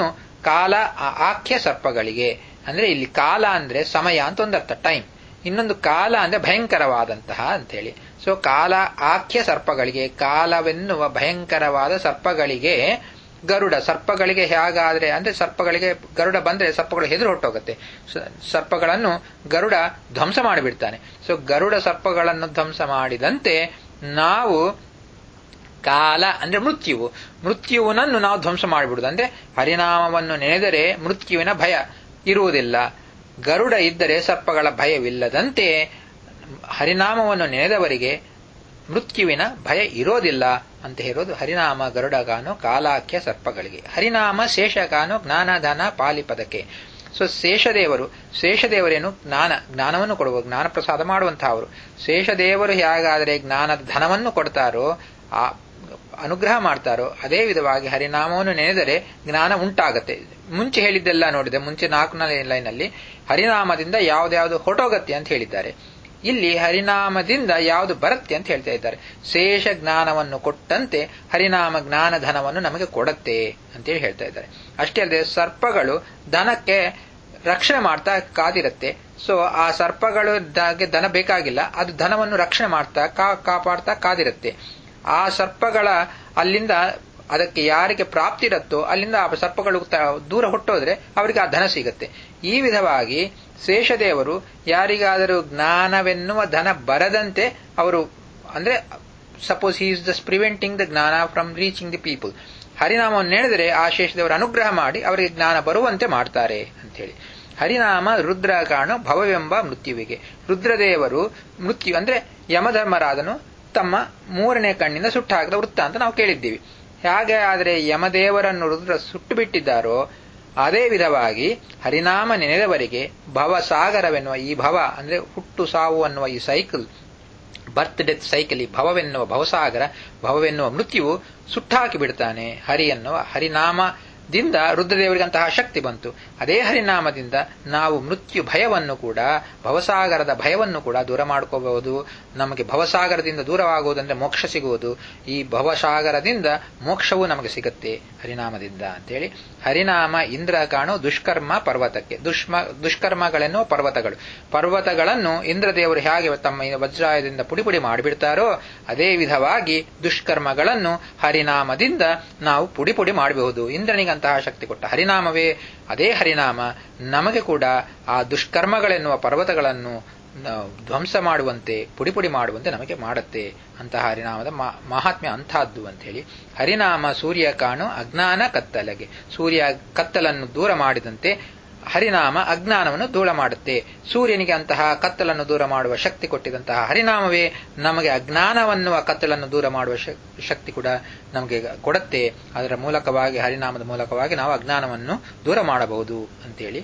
ಕಾಲ ಆಖ್ಯ ಸರ್ಪಗಳಿಗೆ, ಅಂದ್ರೆ ಇಲ್ಲಿ ಕಾಲ ಅಂದ್ರೆ ಸಮಯ ಅಂತ ಒಂದರ್ಥ, ಟೈಮ್. ಇನ್ನೊಂದು ಕಾಲ ಅಂದ್ರೆ ಭಯಂಕರವಾದಂತಹ ಅಂತೇಳಿ. ಸೊ ಕಾಲ ಆಖ್ಯ ಸರ್ಪಗಳಿಗೆ, ಕಾಲವೆನ್ನುವ ಭಯಂಕರವಾದ ಸರ್ಪಗಳಿಗೆ, ಗರುಡ ಸರ್ಪಗಳಿಗೆ ಹೇಗಾದ್ರೆ ಅಂದ್ರೆ ಸರ್ಪಗಳಿಗೆ ಗರುಡ ಬಂದ್ರೆ ಸರ್ಪಗಳು ಹೆದರು ಹೊಟ್ಟೋಗುತ್ತೆ. ಸರ್ಪಗಳನ್ನು ಗರುಡ ಧ್ವಂಸ ಮಾಡಿಬಿಡ್ತಾನೆ. ಸೊ ಗರುಡ ಸರ್ಪಗಳನ್ನು ಧ್ವಂಸ ಮಾಡಿದಂತೆ ನಾವು ಕಾಲ ಅಂದ್ರೆ ಮೃತ್ಯುವು, ಮೃತ್ಯುವನನ್ನು ನಾವು ಧ್ವಂಸ ಮಾಡಿಬಿಡುದು. ಅಂದ್ರೆ ಹರಿನಾಮವನ್ನು ನೆನೆದರೆ ಮೃತ್ಯುವಿನ ಭಯ ಇರುವುದಿಲ್ಲ. ಗರುಡ ಇದ್ದರೆ ಸರ್ಪಗಳ ಭಯವಿಲ್ಲದಂತೆ ಹರಿನಾಮವನ್ನು ನೆನೆದವರಿಗೆ ಮೃತ್ಯುವಿನ ಭಯ ಇರೋದಿಲ್ಲ ಅಂತ ಹೇಳೋದು. ಹರಿನಾಮ ಗರುಡಗಾನೋ ಕಾಲಾಖ್ಯ ಸರ್ಪಗಳಿಗೆ, ಹರಿನಾಮ ಶೇಷಗಾನೋ ಜ್ಞಾನಧನ ಪಾಲಿಪದಕ್ಕೆ. ಸೊ ಶೇಷದೇವರು, ಶೇಷದೇವರೇನು ಜ್ಞಾನ, ಜ್ಞಾನವನ್ನು ಕೊಡುವ, ಜ್ಞಾನ ಪ್ರಸಾದ ಮಾಡುವಂತಹ ಅವರು. ಶೇಷದೇವರು ಹೇಗಾದರೆ ಜ್ಞಾನದ ಧನವನ್ನು ಕೊಡ್ತಾರೋ, ಆ ಅನುಗ್ರಹ ಮಾಡ್ತಾರೋ, ಅದೇ ವಿಧವಾಗಿ ಹರಿನಾಮವನ್ನು ನೆನೆದರೆ ಜ್ಞಾನ ಉಂಟಾಗತ್ತೆ. ಮುಂಚೆ ಹೇಳಿದ್ದೆಲ್ಲ ನೋಡಿದೆ, ಮುಂಚೆ ನಾಲ್ಕು ಲೈನಲ್ಲಿ ಹರಿನಾಮದಿಂದ ಯಾವ್ದ್ಯಾವ್ದು ಹೊಟೋಗತ್ತೆ ಅಂತ ಹೇಳಿದ್ದಾರೆ. ಇಲ್ಲಿ ಹರಿನಾಮದಿಂದ ಯಾವುದು ಬರುತ್ತೆ ಅಂತ ಹೇಳ್ತಾ ಇದ್ದಾರೆ. ಶೇಷ ಜ್ಞಾನವನ್ನು ಕೊಟ್ಟಂತೆ ಹರಿನಾಮ ಜ್ಞಾನ ಧನವನ್ನು ನಮಗೆ ಕೊಡತ್ತೆ ಅಂತೇಳಿ ಹೇಳ್ತಾ ಇದ್ದಾರೆ. ಅಷ್ಟೇ ಅಲ್ಲದೆ ಸರ್ಪಗಳು ದನಕ್ಕೆ ರಕ್ಷಣೆ ಮಾಡ್ತಾ ಕಾದಿರುತ್ತೆ. ಸೊ ಆ ಸರ್ಪಗಳು ದನ ಬೇಕಾಗಿಲ್ಲ, ಅದು ಧನವನ್ನು ರಕ್ಷಣೆ ಮಾಡ್ತಾ ಕಾ ಕಾಪಾಡ್ತಾ ಕಾದಿರುತ್ತೆ. ಆ ಸರ್ಪಗಳ ಅಲ್ಲಿಂದ ಅದಕ್ಕೆ ಯಾರಿಗೆ ಪ್ರಾಪ್ತಿ ಇರುತ್ತೋ ಅಲ್ಲಿಂದ ಆ ಸರ್ಪಗಳು ದೂರ ಹೊಟ್ಟೋದ್ರೆ ಅವರಿಗೆ ಆ ಧನ ಸಿಗುತ್ತೆ. ಈ ವಿಧವಾಗಿ ಶೇಷದೇವರು ಯಾರಿಗಾದರೂ ಜ್ಞಾನವೆನ್ನುವ ಧನ ಬರದಂತೆ ಅವರು, ಅಂದ್ರೆ suppose he is just preventing the jnana from reaching the people, ಹರಿನಾಮವನ್ನು ನೆನೆದರೆ ಆ ಶೇಷದೇವರು ಅನುಗ್ರಹ ಮಾಡಿ ಅವರಿಗೆ ಜ್ಞಾನ ಬರುವಂತೆ ಮಾಡ್ತಾರೆ ಅಂತ ಹೇಳಿ. ಹರಿನಾಮ ರುದ್ರ ಕಾಣು ಭವವೆಂಬ ಮೃತ್ಯುವಿಗೆ. ರುದ್ರದೇವರು ಮೃತ್ಯು ಅಂದ್ರೆ ಯಮಧರ್ಮರಾದನು ತಮ್ಮ ಮೂರನೇ ಕಣ್ಣಿಂದ ಸುಟ್ಟು ಹಾಕಿದ ವೃತ್ತ ಅಂತ ನಾವು ಕೇಳಿದ್ದೀವಿ. ಹೇಗೆ ಆದರೆ ಯಮದೇವರನ್ನು ರುದ್ರ ಸುಟ್ಟು ಬಿಟ್ಟಿದ್ದಾರೋ ಅದೇ ವಿಧವಾಗಿ ಹರಿನಾಮ ನೆನೆದವರಿಗೆ ಭವಸಾಗರವೆನ್ನುವ ಈ ಭವ ಅಂದ್ರೆ ಹುಟ್ಟು ಸಾವು ಅನ್ನುವ ಈ ಸೈಕಲ್, ಬರ್ತ್ ಡೆತ್ ಸೈಕಲ್, ಈ ಭವವೆನ್ನುವ ಭವಸಾಗರ, ಭವವೆನ್ನುವ ಮೃತ್ಯುವು ಸುಟ್ಟಾಕಿ ಬಿಡ್ತಾನೆ. ಹರಿ ಎನ್ನುವ ಹರಿನಾಮದಿಂದ ರುದ್ರದೇವರಿಗೆ ಅಂತಹ ಶಕ್ತಿ ಬಂತು. ಅದೇ ಹರಿನಾಮದಿಂದ ನಾವು ಮೃತ್ಯು ಭಯವನ್ನು ಕೂಡ, ಭವಸಾಗರದ ಭಯವನ್ನು ಕೂಡ ದೂರ ಮಾಡ್ಕೋಬಹುದು. ನಮಗೆ ಭವಸಾಗರದಿಂದ ದೂರವಾಗುವುದಂದ್ರೆ ಮೋಕ್ಷ ಸಿಗುವುದು. ಈ ಭವಸಾಗರದಿಂದ ಮೋಕ್ಷವೂ ನಮಗೆ ಸಿಗುತ್ತೆ ಹರಿನಾಮದಿಂದ ಅಂತೇಳಿ. ಹರಿನಾಮ ಇಂದ್ರ ಕಾಣು ದುಷ್ಕರ್ಮ ಪರ್ವತಕ್ಕೆ. ದುಷ್ಮ ದುಷ್ಕರ್ಮಗಳೆನ್ನುವ ಪರ್ವತಗಳು, ಪರ್ವತಗಳನ್ನು ಇಂದ್ರದೇವರು ಹೇಗೆ ತಮ್ಮ ವಜ್ರಾಯದಿಂದ ಪುಡಿಪುಡಿ ಮಾಡಿಬಿಡ್ತಾರೋ ಅದೇ ವಿಧವಾಗಿ ದುಷ್ಕರ್ಮಗಳನ್ನು ಹರಿನಾಮದಿಂದ ನಾವು ಪುಡಿಪುಡಿ ಮಾಡಬಹುದು. ಇಂದ್ರನಿಗಂತಹ ಶಕ್ತಿ ಕೊಟ್ಟ ಹರಿನಾಮವೇ, ಅದೇ ಹರಿನಾಮ ನಮಗೆ ಕೂಡ ಆ ದುಷ್ಕರ್ಮಗಳೆನ್ನುವ ಪರ್ವತಗಳನ್ನು ಧ್ವಂಸ ಮಾಡುವಂತೆ, ಪುಡಿಪುಡಿ ಮಾಡುವಂತೆ ನಮಗೆ ಮಾಡುತ್ತೆ. ಅಂತಹ ಹರಿನಾಮದ ಮಹಾತ್ಮ್ಯ ಅಂಥದ್ದು ಅಂತ ಹೇಳಿ. ಹರಿನಾಮ ಸೂರ್ಯ ಕಾಣು ಅಜ್ಞಾನ ಕತ್ತಲೆಗೆ. ಸೂರ್ಯ ಕತ್ತಲನ್ನು ದೂರ ಮಾಡಿದಂತೆ ಹರಿನಾಮ ಅಜ್ಞಾನವನ್ನು ದೂರ ಮಾಡುತ್ತೆ. ಸೂರ್ಯನಿಗೆ ಅಂತಹ ಕತ್ತಲನ್ನು ದೂರ ಮಾಡುವ ಶಕ್ತಿ ಕೊಟ್ಟಿದಂತಹ ಹರಿನಾಮವೇ ನಮಗೆ ಅಜ್ಞಾನವನ್ನುವ ಕತ್ತಲನ್ನು ದೂರ ಮಾಡುವ ಶಕ್ತಿ ಕೂಡ ನಮಗೆ ಕೊಡುತ್ತೆ. ಅದರ ಮೂಲಕವಾಗಿ, ಹರಿನಾಮದ ಮೂಲಕವಾಗಿ ನಾವು ಅಜ್ಞಾನವನ್ನು ದೂರ ಮಾಡಬಹುದು ಅಂತೇಳಿ.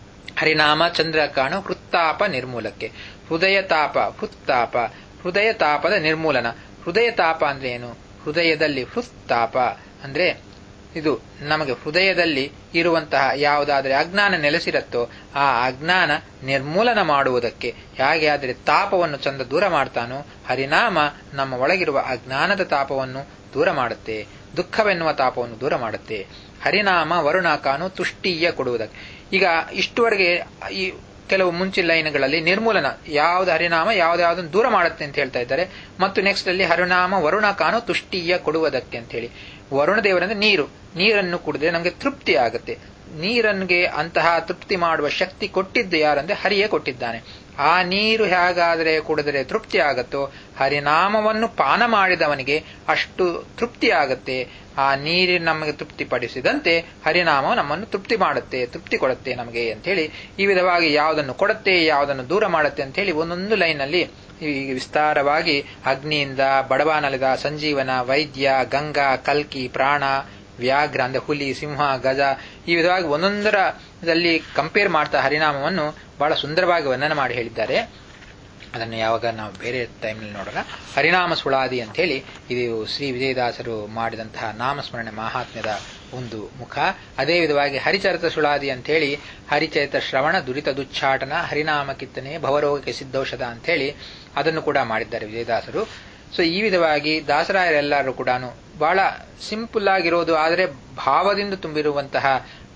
ಹರಿನಾಮ ಚಂದ್ರ ಕಾಣು ಹೃತ್ತಾಪ ನಿರ್ಮೂಲಕ್ಕೆ. ಹೃದಯ ತಾಪ, ಹೃತ್ತಾಪ, ಹೃದಯ ತಾಪದ ನಿರ್ಮೂಲನ. ಹೃದಯ ತಾಪ ಅಂದ್ರೆ ಏನು? ಹೃದಯದಲ್ಲಿ ಹೃತ್ತಾಪ ಅಂದ್ರೆ ಇದು ನಮಗೆ ಹೃದಯದಲ್ಲಿ ಇರುವಂತಹ ಯಾವುದಾದರೆ ಅಜ್ಞಾನ ನೆಲೆಸಿರುತ್ತೋ ಆ ಅಜ್ಞಾನ ನಿರ್ಮೂಲನ ಮಾಡುವುದಕ್ಕೆ. ಹೇಗೆ ಆದರೆ ತಾಪವನ್ನು ಚಂದ ದೂರ ಮಾಡ್ತಾನೋ ಹರಿನಾಮ ನಮ್ಮ ಒಳಗಿರುವ ಅಜ್ಞಾನದ ತಾಪವನ್ನು ದೂರ ಮಾಡುತ್ತೆ, ದುಃಖವೆನ್ನುವ ತಾಪವನ್ನು ದೂರ ಮಾಡುತ್ತೆ. ಹರಿನಾಮ ವರುಣ ಕಾನು ತುಷ್ಟೀಯ ಕೊಡುವುದಕ್ಕೆ. ಈಗ ಇಷ್ಟುವರೆಗೆ ಈ ಕೆಲವು ಮುಂಚಿನ ಲೈನ್ಗಳಲ್ಲಿ ನಿರ್ಮೂಲನ, ಯಾವ್ದು ಹರಿನಾಮ ಯಾವ್ದಾವುದನ್ನು ದೂರ ಮಾಡುತ್ತೆ ಅಂತ ಹೇಳ್ತಾ ಇದ್ದಾರೆ. ಮತ್ತು ನೆಕ್ಸ್ಟ್ ಅಲ್ಲಿ ಹರಿನಾಮ ವರುಣ ಕಾನು ತುಷ್ಟೀಯ ಕೊಡುವುದಕ್ಕೆ ಅಂತ ಹೇಳಿ. ವರುಣ ದೇವರಂದ್ರೆ ನೀರು, ನೀರನ್ನು ಕುಡಿದ್ರೆ ನಮಗೆ ತೃಪ್ತಿ ಆಗುತ್ತೆ. ನೀರನ್ಗೆ ಅಂತಹ ತೃಪ್ತಿ ಮಾಡುವ ಶಕ್ತಿ ಕೊಟ್ಟಿದ್ದು ಯಾರಂದ್ರೆ ಹರಿಯೇ ಕೊಟ್ಟಿದ್ದಾನೆ. ಆ ನೀರು ಹೇಗಾದರೆ ಕುಡಿದರೆ ತೃಪ್ತಿ ಆಗತ್ತೋ ಹರಿನಾಮವನ್ನು ಪಾನ ಮಾಡಿದವನಿಗೆ ಅಷ್ಟು ತೃಪ್ತಿ ಆಗತ್ತೆ. ಆ ನೀರಿನ ನಮಗೆ ತೃಪ್ತಿಪಡಿಸಿದಂತೆ ಹರಿನಾಮ ನಮ್ಮನ್ನು ತೃಪ್ತಿ ಮಾಡುತ್ತೆ, ತೃಪ್ತಿ ಕೊಡುತ್ತೆ ನಮಗೆ ಅಂತ ಹೇಳಿ. ಈ ವಿಧವಾಗಿ ಯಾವುದನ್ನು ಕೊಡುತ್ತೆ, ಯಾವುದನ್ನು ದೂರ ಮಾಡುತ್ತೆ ಅಂತ ಹೇಳಿ ಒಂದೊಂದು ಲೈನಲ್ಲಿ ಈಗ ವಿಸ್ತಾರವಾಗಿ ಅಗ್ನಿಯಿಂದ, ಬಡವಾನಲಿದ, ಸಂಜೀವನ, ವೈದ್ಯ, ಗಂಗಾ, ಕಲ್ಕಿ, ಪ್ರಾಣ, ವ್ಯಾಘ್ರ ಅಂದ್ರೆ ಹುಲಿ, ಸಿಂಹ, ಗಜ, ಈ ವಿಧವಾಗಿ ಒಂದೊಂದರಲ್ಲಿ ಕಂಪೇರ್ ಮಾಡ್ತಾ ಹರಿನಾಮವನ್ನು ಬಹಳ ಸುಂದರವಾಗಿ ವರ್ಣನೆ ಮಾಡಿ ಹೇಳಿದ್ದಾರೆ. ಅದನ್ನು ಯಾವಾಗ ನಾವು ಬೇರೆ ಟೈಮ್ನಲ್ಲಿ ನೋಡೋಣ. ಹರಿನಾಮ ಸುಳಾದಿ ಅಂತ ಹೇಳಿ ಇದು ಶ್ರೀ ವಿಜಯದಾಸರು ಮಾಡಿದಂತಹ ನಾಮಸ್ಮರಣೆ ಮಹಾತ್ಮ್ಯದ ಒಂದು ಮುಖ. ಅದೇ ವಿಧವಾಗಿ ಹರಿಚರಿತ ಸುಳಾದಿ ಅಂತ ಹೇಳಿ ಹರಿಚರಿತ ಶ್ರವಣ ದುರಿತ ದುಚ್ಚಾಟನ ಹರಿನಾಮ ಕಿತ್ತನೆ ಭವರೋಗಕ್ಕೆ ಸಿದ್ಧೌಷಧ ಅಂತ ಹೇಳಿ ಅದನ್ನು ಕೂಡ ಮಾಡಿದ್ದಾರೆ ವಿಜಯದಾಸರು. ಸೊ ಈ ವಿಧವಾಗಿ ದಾಸರಾಯರೆಲ್ಲರೂ ಕೂಡ ಬಹಳ ಸಿಂಪಲ್ ಆಗಿರೋದು ಆದರೆ ಭಾವದಿಂದ ತುಂಬಿರುವಂತಹ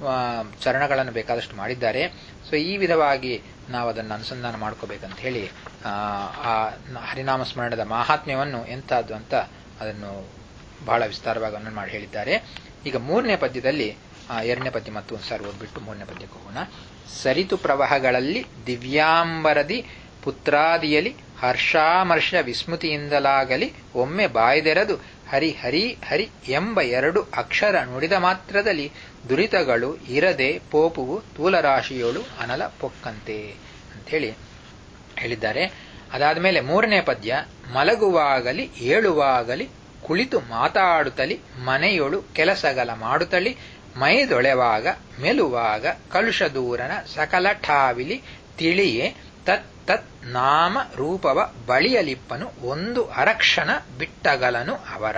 ಚರಣಗಳನ್ನು ಬೇಕಾದಷ್ಟು ಮಾಡಿದ್ದಾರೆ. ಸೊ ಈ ವಿಧವಾಗಿ ನಾವು ಅದನ್ನು ಅನುಸಂಧಾನ ಮಾಡ್ಕೋಬೇಕಂತ ಹೇಳಿ ಆ ಹರಿನಾಮ ಸ್ಮರಣದ ಮಾಹಾತ್ಮ್ಯವನ್ನು ಎಂಥದ್ದು ಅಂತ ಅದನ್ನು ಬಹಳ ವಿಸ್ತಾರವಾಗಿ ವರ್ಣನೆ ಮಾಡಿ ಹೇಳಿದ್ದಾರೆ. ಈಗ ಮೂರನೇ ಪದ್ಯದಲ್ಲಿ ಎರಡನೇ ಪದ್ಯ ಮತ್ತು ಒಂದು ಸಾರಿ ಓದ್ಬಿಟ್ಟು ಮೂರನೇ ಪದ್ಯಕ್ಕೆ ಹೋಗೋಣ. ಸರಿತು ಪ್ರವಾಹಗಳಲ್ಲಿ ದಿವ್ಯಾಂಬರದಿ ಪುತ್ರಾದಿಯಲಿ ಹರ್ಷಾಮರ್ಷ ವಿಸ್ಮೃತಿಯಿಂದಲಾಗಲಿ ಒಮ್ಮೆ ಬಾಯ್ದೆರೆದು ಹರಿ ಹರಿ ಹರಿ ಎಂಬ ಎರಡು ಅಕ್ಷರ ನುಡಿದ ಮಾತ್ರದಲ್ಲಿ ದುರಿತಗಳು ಇರದೆ ಪೋಪುವು ತೂಲರಾಶಿಯೋಳು ಅನಲ ಪೊಕ್ಕಂತೆ ಅಂಥೇಳಿ ಹೇಳಿದ್ದಾರೆ. ಅದಾದ ಮೇಲೆ ಮೂರನೇ ಪದ್ಯ ಮಲಗುವಾಗಲಿ ಏಳುವಾಗಲಿ ಕುಳಿತು ಮಾತಾಡುತ್ತಲಿ ಮನೆಯೊಳು ಕೆಲಸಗಳ ಮಾಡುತ್ತಲಿ ಮೈದೊಳೆವಾಗ ಮೆಲುವಾಗ ಕಲುಷ ದೂರನ ಸಕಲ ಠಾವಿಲಿ ತಿಳಿಯೇ ತತ್ ತತ್ ನಾಮ ರೂಪವ ಬಳಿಯಲಿಪ್ಪನು ಒಂದು ಅರಕ್ಷಣ ಬಿಟ್ಟಗಲನು ಅವರ.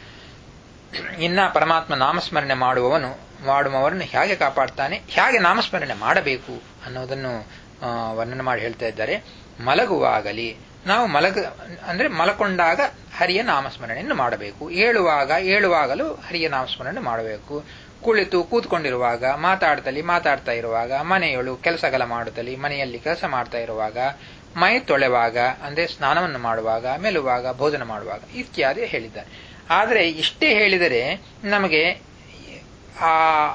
ಇನ್ನ ಪರಮಾತ್ಮ ನಾಮಸ್ಮರಣೆ ಮಾಡುವವನು ಮಾಡುವವರನ್ನು ಹೇಗೆ ಕಾಪಾಡ್ತಾನೆ, ಹೇಗೆ ನಾಮಸ್ಮರಣೆ ಮಾಡಬೇಕು ಅನ್ನೋದನ್ನು ವರ್ಣನೆ ಮಾಡಿ ಹೇಳ್ತಾ ಇದ್ದಾರೆ. ಮಲಗುವಾಗಲಿ ನಾವು ಮಲಗ ಅಂದ್ರೆ ಮಲಕೊಂಡಾಗ ಹರಿಯ ನಾಮಸ್ಮರಣೆಯನ್ನು ಮಾಡಬೇಕು. ಏಳುವಾಗ ಏಳುವಾಗಲೂ ಹರಿಯ ನಾಮಸ್ಮರಣೆ ಮಾಡಬೇಕು. ಕುಳಿತು ಕೂತ್ಕೊಂಡಿರುವಾಗ, ಮಾತಾಡ್ತಲಿ ಮಾತಾಡ್ತಾ ಇರುವಾಗ, ಮನೆಯೊಳು ಕೆಲಸಗಳ ಮಾಡುತ್ತಲಿ ಮನೆಯಲ್ಲಿ ಕೆಲಸ ಮಾಡ್ತಾ ಇರುವಾಗ, ಮೈ ತೊಳೆವಾಗ ಅಂದ್ರೆ ಸ್ನಾನವನ್ನು ಮಾಡುವಾಗ, ಮೆಲುವಾಗ, ಭೋಜನ ಮಾಡುವಾಗ ಇತ್ಯಾದಿ ಹೇಳಿದ್ದಾರೆ. ಆದರೆ ಇಷ್ಟೇ ಹೇಳಿದರೆ ನಮಗೆ ಆ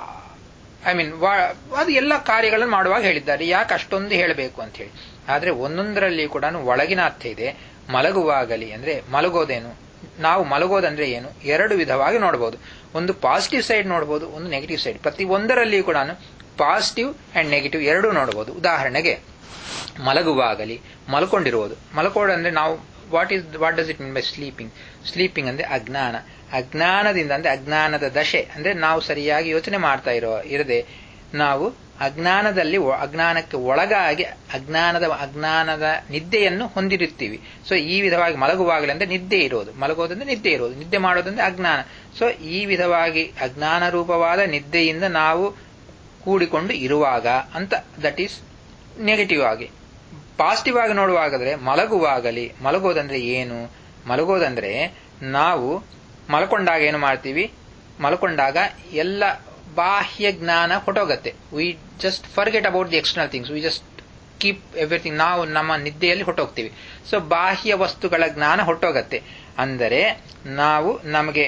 ಐ ಮೀನ್ ಅದು ಎಲ್ಲ ಕಾರ್ಯಗಳನ್ನು ಮಾಡುವಾಗ ಹೇಳಿದ್ದಾರೆ, ಯಾಕೆ ಅಷ್ಟೊಂದು ಹೇಳಬೇಕು ಅಂತ ಹೇಳಿ. ಆದ್ರೆ ಒಂದೊಂದರಲ್ಲಿ ಕೂಡ ಒಳಗಿನ ಅರ್ಥ ಇದೆ. ಮಲಗುವಾಗಲಿ ಅಂದ್ರೆ ಮಲಗೋದೇನು, ನಾವು ಮಲಗೋದಂದ್ರೆ ಏನು, ಎರಡು ವಿಧವಾಗಿ ನೋಡಬಹುದು. ಒಂದು ಪಾಸಿಟಿವ್ ಸೈಡ್ ನೋಡಬಹುದು, ಒಂದು ನೆಗೆಟಿವ್ ಸೈಡ್. ಪ್ರತಿ ಒಂದರಲ್ಲಿ ಕೂಡ ಪಾಸಿಟಿವ್ ಅಂಡ್ ನೆಗೆಟಿವ್ ಎರಡೂ ನೋಡಬಹುದು. ಉದಾಹರಣೆಗೆ ಮಲಗುವಾಗಲಿ ಮಲ್ಕೊಂಡಿರುವುದು. ಮಲ್ಕೋದಂದ್ರೆ ನಾವು what is what does it mean by sleeping? Sleeping ಅಂದ್ರೆ ಅಜ್ಞಾನ. ಅಜ್ಞಾನದಿಂದ ಅಂದ್ರೆ ಅಜ್ಞಾನದ ದಶೆ ಅಂದ್ರೆ ನಾವು ಸರಿಯಾಗಿ ಯೋಚನೆ ಮಾಡ್ತಾ ಇರೋ ಇರದೆ ನಾವು ಅಜ್ಞಾನದಲ್ಲಿ ಅಜ್ಞಾನಕ್ಕೆ ಒಳಗಾಗಿ ಅಜ್ಞಾನದ ಅಜ್ಞಾನದ ನಿದ್ದೆಯನ್ನು ಹೊಂದಿರುತ್ತೀವಿ. ಸೊ ಈ ವಿಧವಾಗಿ ಮಲಗುವಾಗಲಿ ಅಂದ್ರೆ ನಿದ್ದೆ ಇರೋದು, ಮಲಗೋದಂದ್ರೆ ನಿದ್ದೆ ಇರೋದು, ನಿದ್ದೆ ಮಾಡೋದಂದ್ರೆ ಅಜ್ಞಾನ. ಸೊ ಈ ವಿಧವಾಗಿ ಅಜ್ಞಾನ ರೂಪವಾದ ನಿದ್ದೆಯಿಂದ ನಾವು ಕೂಡಿಕೊಂಡು ಇರುವಾಗ ಅಂತ ದಟ್ ಈಸ್ ನೆಗೆಟಿವ್ ಆಗಿ. ಪಾಸಿಟಿವ್ ಆಗಿ ನೋಡುವಾಗದ್ರೆ ಮಲಗುವಾಗಲಿ, ಮಲಗೋದಂದ್ರೆ ಏನು? ಮಲಗೋದಂದ್ರೆ ನಾವು ಮಲ್ಕೊಂಡಾಗ ಏನು ಮಾಡ್ತೀವಿ, ಮಲ್ಕೊಂಡಾಗ ಎಲ್ಲ ಬಾಹ್ಯ ಜ್ಞಾನ ಹೊಟ್ಟೋಗತ್ತೆ. We just forget about the external things, we just keep everything. ನಾವು ನಮ್ಮ ನಿದ್ದೆಯಲ್ಲಿ ಹೊಟ್ಟೋಗ್ತೀವಿ. ಸೊ ಬಾಹ್ಯ ವಸ್ತುಗಳ ಜ್ಞಾನ ಹೊಟ್ಟೋಗತ್ತೆ. ಅಂದರೆ ನಾವು ನಮಗೆ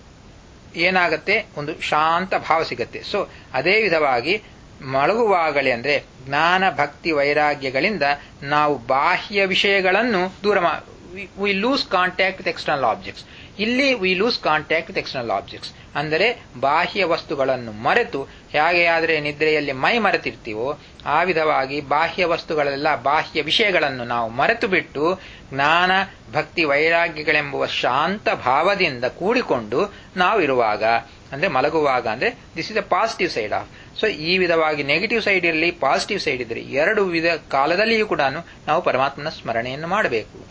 ಏನಾಗತ್ತೆ, ಒಂದು ಶಾಂತ ಭಾವ ಸಿಗತ್ತೆ. ಸೊ ಅದೇ ವಿಧವಾಗಿ ಮಲಗುವಾಗಲೇ ಅಂದ್ರೆ ಜ್ಞಾನ ಭಕ್ತಿ ವೈರಾಗ್ಯಗಳಿಂದ ನಾವು ಬಾಹ್ಯ ವಿಷಯಗಳನ್ನು ದೂರ we lose contact with external objects. ಇಲ್ಲಿ we lose contact with external objects ಅಂದರೆ ಬಾಹ್ಯ ವಸ್ತುಗಳನ್ನು ಮರೆತು, ಹೇಗೆ ಆದರೆ ನಿದ್ರೆಯಲ್ಲಿ ಮೈ ಮರೆತಿರ್ತೀವೋ ಆ ವಿಧವಾಗಿ ಬಾಹ್ಯ ವಸ್ತುಗಳೆಲ್ಲ ಬಾಹ್ಯ ವಿಷಯಗಳನ್ನು ನಾವು ಮರೆತು ಬಿಟ್ಟು ಜ್ಞಾನ ಭಕ್ತಿ ವೈರಾಗ್ಯಗಳೆಂಬುವ ಶಾಂತ ಭಾವದಿಂದ ಕೂಡಿಕೊಂಡು ನಾವು ಇರುವಾಗ ಅಂದ್ರೆ ಮಲಗುವಾಗ ಅಂದ್ರೆ this is a positive side of. So ಈ ವಿಧವಾಗಿ ನೆಗೆಟಿವ್ ಸೈಡ್ ಇರಲಿ, ಪಾಸಿಟಿವ್ ಸೈಡ್ ಇದ್ದರೆ ಎರಡು ವಿಧ ಕಾಲದಲ್ಲಿಯೂ ಕೂಡ ನಾವು ಪರಮಾತ್ಮನ ಸ್ಮರಣೆಯನ್ನು ಮಾಡಬೇಕು.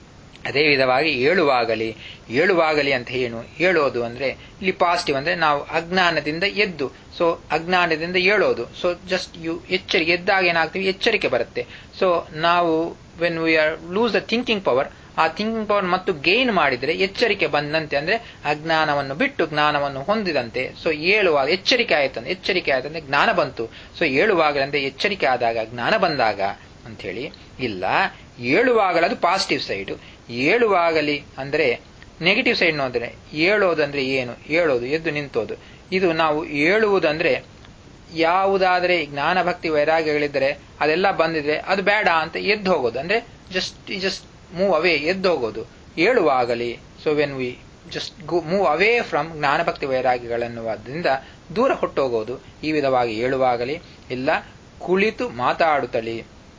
ಅದೇ ವಿಧವಾಗಿ ಏಳುವಾಗಲಿ, ಏಳುವಾಗಲಿ ಅಂತ ಏನು ಹೇಳೋದು ಅಂದ್ರೆ ಇಲ್ಲಿ ಪಾಸಿಟಿವ್ ಅಂದ್ರೆ ನಾವು ಅಜ್ಞಾನದಿಂದ ಎದ್ದು, ಸೊ ಅಜ್ಞಾನದಿಂದ ಏಳೋದು. ಸೊ ಜಸ್ಟ್ ಯು ಎಚ್ಚರಿಕೆ ಎದ್ದಾಗ ಏನಾಗ್ತೀವಿ, ಎಚ್ಚರಿಕೆ ಬರುತ್ತೆ. ಸೊ ನಾವು when we are lose the thinking power, ಆ ಥಿಂಕಿಂಗ್ ಪವರ್ ಮತ್ತು ಗೇನ್ ಮಾಡಿದ್ರೆ ಎಚ್ಚರಿಕೆ ಬಂದಂತೆ ಅಂದ್ರೆ ಅಜ್ಞಾನವನ್ನು ಬಿಟ್ಟು ಜ್ಞಾನವನ್ನು ಹೊಂದಿದಂತೆ. ಸೊ ಏಳುವಾಗ ಎಚ್ಚರಿಕೆ ಆಯ್ತಂದ್ರೆ ಎಚ್ಚರಿಕೆ ಆಯ್ತಂದ್ರೆ ಜ್ಞಾನ ಬಂತು. ಸೊ ಏಳುವಾಗಲೇ ಅಂದ್ರೆ ಎಚ್ಚರಿಕೆ ಆದಾಗ ಜ್ಞಾನ ಬಂದಾಗ ಅಂತ ಹೇಳಿ ಇಲ್ಲ. ಏಳುವಾಗಲೇ ಅದು ಪಾಸಿಟಿವ್ ಸೈಡ್. ಏಳುವಾಗಲಿ ಅಂದ್ರೆ ನೆಗೆಟಿವ್ ಸೈಡ್ ನೋಡಿದ್ರೆ ಏಳೋದಂದ್ರೆ ಏನು, ಏಳೋದು ಎದ್ದು ನಿಂತೋದು. ಇದು ನಾವು ಏಳುವುದಂದ್ರೆ ಯಾವುದಾದ್ರೆ ಜ್ಞಾನ ಭಕ್ತಿ ವೈರಾಗ್ಯಗಳಿದ್ರೆ ಅದೆಲ್ಲ ಬಂದಿದ್ರೆ ಅದು ಬೇಡ ಅಂತ ಎದ್ದು ಹೋಗೋದು, ಅಂದ್ರೆ ಜಸ್ಟ್ ಜಸ್ಟ್ ಮೂವ್ ಅವೇ, ಎದ್ದು ಹೋಗೋದು ಏಳುವಾಗಲಿ. So when we just go move away from jnana bhakti ವೈರಾಗ್ಯಗಳನ್ನುವುದರಿಂದ ದೂರ ಹೊಟ್ಟೋಗೋದು. ಈ ವಿಧವಾಗಿ ಏಳುವಾಗಲಿ. ಇಲ್ಲ ಕುಳಿತು ಮಾತಾಡುತ್ತಲಿ,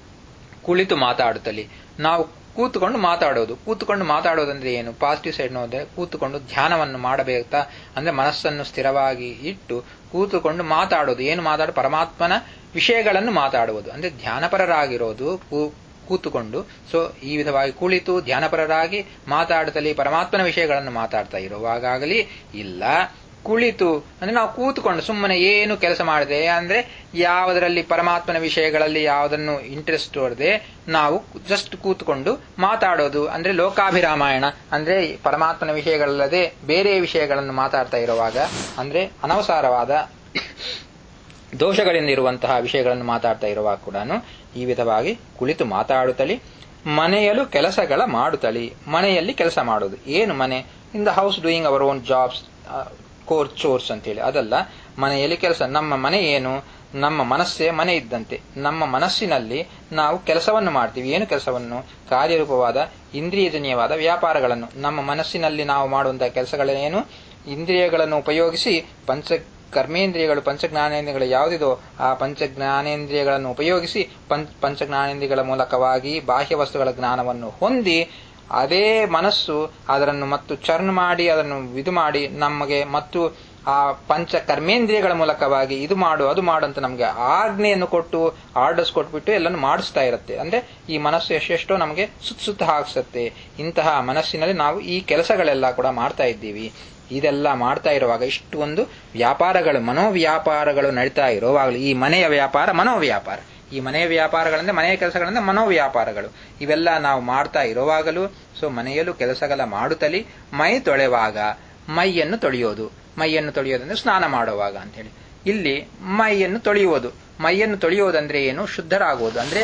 ಕುಳಿತು ಮಾತಾಡುತ್ತಲಿ ನಾವು ಕೂತುಕೊಂಡು ಮಾತಾಡೋದು. ಕೂತುಕೊಂಡು ಮಾತಾಡೋದಂದ್ರೆ ಏನು, ಪಾಸಿಟಿವ್ ಸೈಡ್ ನೋಡಿದ್ರೆ ಕೂತುಕೊಂಡು ಧ್ಯಾನವನ್ನು ಮಾಡಬೇಕಾ ಅಂದ್ರೆ ಮನಸ್ಸನ್ನು ಸ್ಥಿರವಾಗಿ ಇಟ್ಟು ಕೂತುಕೊಂಡು ಮಾತಾಡೋದು. ಏನು ಮಾತಾಡೋದು, ಪರಮಾತ್ಮನ ವಿಷಯಗಳನ್ನು ಮಾತಾಡುವುದು ಅಂದ್ರೆ ಧ್ಯಾನಪರರಾಗಿರೋದು ಕೂತುಕೊಂಡು. ಸೊ ಈ ವಿಧವಾಗಿ ಕುಳಿತು ಧ್ಯಾನಪರರಾಗಿ ಮಾತಾಡುತ್ತಲೇ ಪರಮಾತ್ಮನ ವಿಷಯಗಳನ್ನು ಮಾತಾಡ್ತಾ ಇರುವಾಗಲಿ. ಇಲ್ಲ ಕುಳಿತು ಅಂದ್ರೆ ನಾವು ಕೂತುಕೊಂಡು ಸುಮ್ಮನೆ ಏನು ಕೆಲಸ ಮಾಡಿದೆ ಅಂದ್ರೆ ಯಾವುದರಲ್ಲಿ ಪರಮಾತ್ಮನ ವಿಷಯಗಳಲ್ಲಿ ಯಾವುದನ್ನು ಇಂಟ್ರೆಸ್ಟ್ ತೋರದೆ ನಾವು ಜಸ್ಟ್ ಕೂತ್ಕೊಂಡು ಮಾತಾಡೋದು ಅಂದ್ರೆ ಲೋಕಾಭಿರಾಮಾಯಣ ಅಂದ್ರೆ ಪರಮಾತ್ಮನ ವಿಷಯಗಳಲ್ಲದೆ ಬೇರೆ ವಿಷಯಗಳನ್ನು ಮಾತಾಡ್ತಾ ಇರುವಾಗ ಅಂದ್ರೆ ಅನವಸರವಾದ ದೋಷಗಳಿಂದ ಇರುವಂತಹ ವಿಷಯಗಳನ್ನು ಮಾತಾಡ್ತಾ ಇರುವಾಗ ಕೂಡ ಈ ವಿಧವಾಗಿ ಕುಳಿತು ಮಾತಾಡುತ್ತಲಿ ಮನೆಯಲ್ಲೂ ಕೆಲಸಗಳ ಮಾಡುತ್ತಲಿ. ಮನೆಯಲ್ಲಿ ಕೆಲಸ ಮಾಡೋದು ಏನು? ಮನೆ in the house doing our own jobs, core chores ಅಂತೇಳಿ ಅದಲ್ಲ. ಮನೆಯಲ್ಲಿ ಕೆಲಸ. ನಮ್ಮ ಮನೆ ಏನು? ನಮ್ಮ ಮನಸ್ಸೇ ಮನೆ ಇದ್ದಂತೆ. ನಮ್ಮ ಮನಸ್ಸಿನಲ್ಲಿ ನಾವು ಕೆಲಸವನ್ನು ಮಾಡ್ತೀವಿ. ಏನು ಕೆಲಸವನ್ನು? ಕಾರ್ಯರೂಪವಾದ ಇಂದ್ರಿಯಜನ್ಯವಾದ ವ್ಯಾಪಾರಗಳನ್ನು. ನಮ್ಮ ಮನಸ್ಸಿನಲ್ಲಿ ನಾವು ಮಾಡುವಂತಹ ಕೆಲಸಗಳೇನು? ಇಂದ್ರಿಯಗಳನ್ನು ಉಪಯೋಗಿಸಿ ಪಂಚ ಕರ್ಮೇಂದ್ರಿಯಗಳು ಪಂಚಜ್ಞಾನೇಂದ್ರಿಯಗಳು ಯಾವುದಿದೋ ಆ ಪಂಚಜ್ಞಾನೇಂದ್ರಿಯಗಳನ್ನು ಉಪಯೋಗಿಸಿ ಪಂಚ ಪಂಚಜ್ಞಾನೇಂದ್ರಿಯಗಳ ಮೂಲಕವಾಗಿ ಬಾಹ್ಯ ವಸ್ತುಗಳ ಜ್ಞಾನವನ್ನು ಹೊಂದಿ ಅದೇ ಮನಸ್ಸು ಅದನ್ನು ಮತ್ತು ಚರ್ನ್ ಮಾಡಿ ಅದನ್ನು ಇದು ಮಾಡಿ ನಮಗೆ ಮತ್ತು ಆ ಪಂಚ ಕರ್ಮೇಂದ್ರಿಯಗಳ ಮೂಲಕವಾಗಿ ಇದು ಮಾಡು ಅದು ಮಾಡು ಅಂತ ನಮಗೆ ಆಜ್ಞೆಯನ್ನು ಕೊಟ್ಟು ಆರ್ಡರ್ಸ್ ಕೊಟ್ಬಿಟ್ಟು ಎಲ್ಲನ್ನು ಮಾಡಿಸ್ತಾ ಇರುತ್ತೆ. ಅಂದ್ರೆ ಈ ಮನಸ್ಸು ಎಷ್ಟೆಷ್ಟೋ ನಮಗೆ ಸುತ್ತ ಸುತ್ತ ಹಾಕ್ಸುತ್ತೆ. ಇಂತಹ ಮನಸ್ಸಿನಲ್ಲಿ ನಾವು ಈ ಕೆಲಸಗಳೆಲ್ಲ ಕೂಡ ಮಾಡ್ತಾ ಇದ್ದೀವಿ. ಇದೆಲ್ಲ ಮಾಡ್ತಾ ಇರುವಾಗ ಇಷ್ಟು ಒಂದು ವ್ಯಾಪಾರಗಳು ಮನೋವ್ಯಾಪಾರಗಳು ನಡೀತಾ ಇರುವಾಗಲೂ ಈ ಮನೆಯ ವ್ಯಾಪಾರ ಮನೋವ್ಯಾಪಾರ, ಈ ಮನೆಯ ವ್ಯಾಪಾರಗಳಂದ್ರೆ ಮನೆಯ ಕೆಲಸಗಳಂದ್ರೆ ಮನೋವ್ಯಾಪಾರಗಳು ಇವೆಲ್ಲ ನಾವು ಮಾಡ್ತಾ ಇರುವಾಗಲೂ ಸೊ ಮನೆಯಲ್ಲೂ ಕೆಲಸಗಳ ಮಾಡುತ್ತಲಿ ಮೈ ತೊಳೆವಾಗ ಮೈಯನ್ನು ತೊಳೆಯೋದು. ಮೈಯನ್ನು ತೊಳೆಯೋದಂದ್ರೆ ಸ್ನಾನ ಮಾಡುವಾಗ ಅಂತ ಹೇಳಿ ಇಲ್ಲಿ ಮೈಯನ್ನು ತೊಳೆಯುವುದು. ಮೈಯನ್ನು ತೊಳೆಯುವುದಂದ್ರೆ ಏನು? ಶುದ್ಧರಾಗುವುದು. ಅಂದ್ರೆ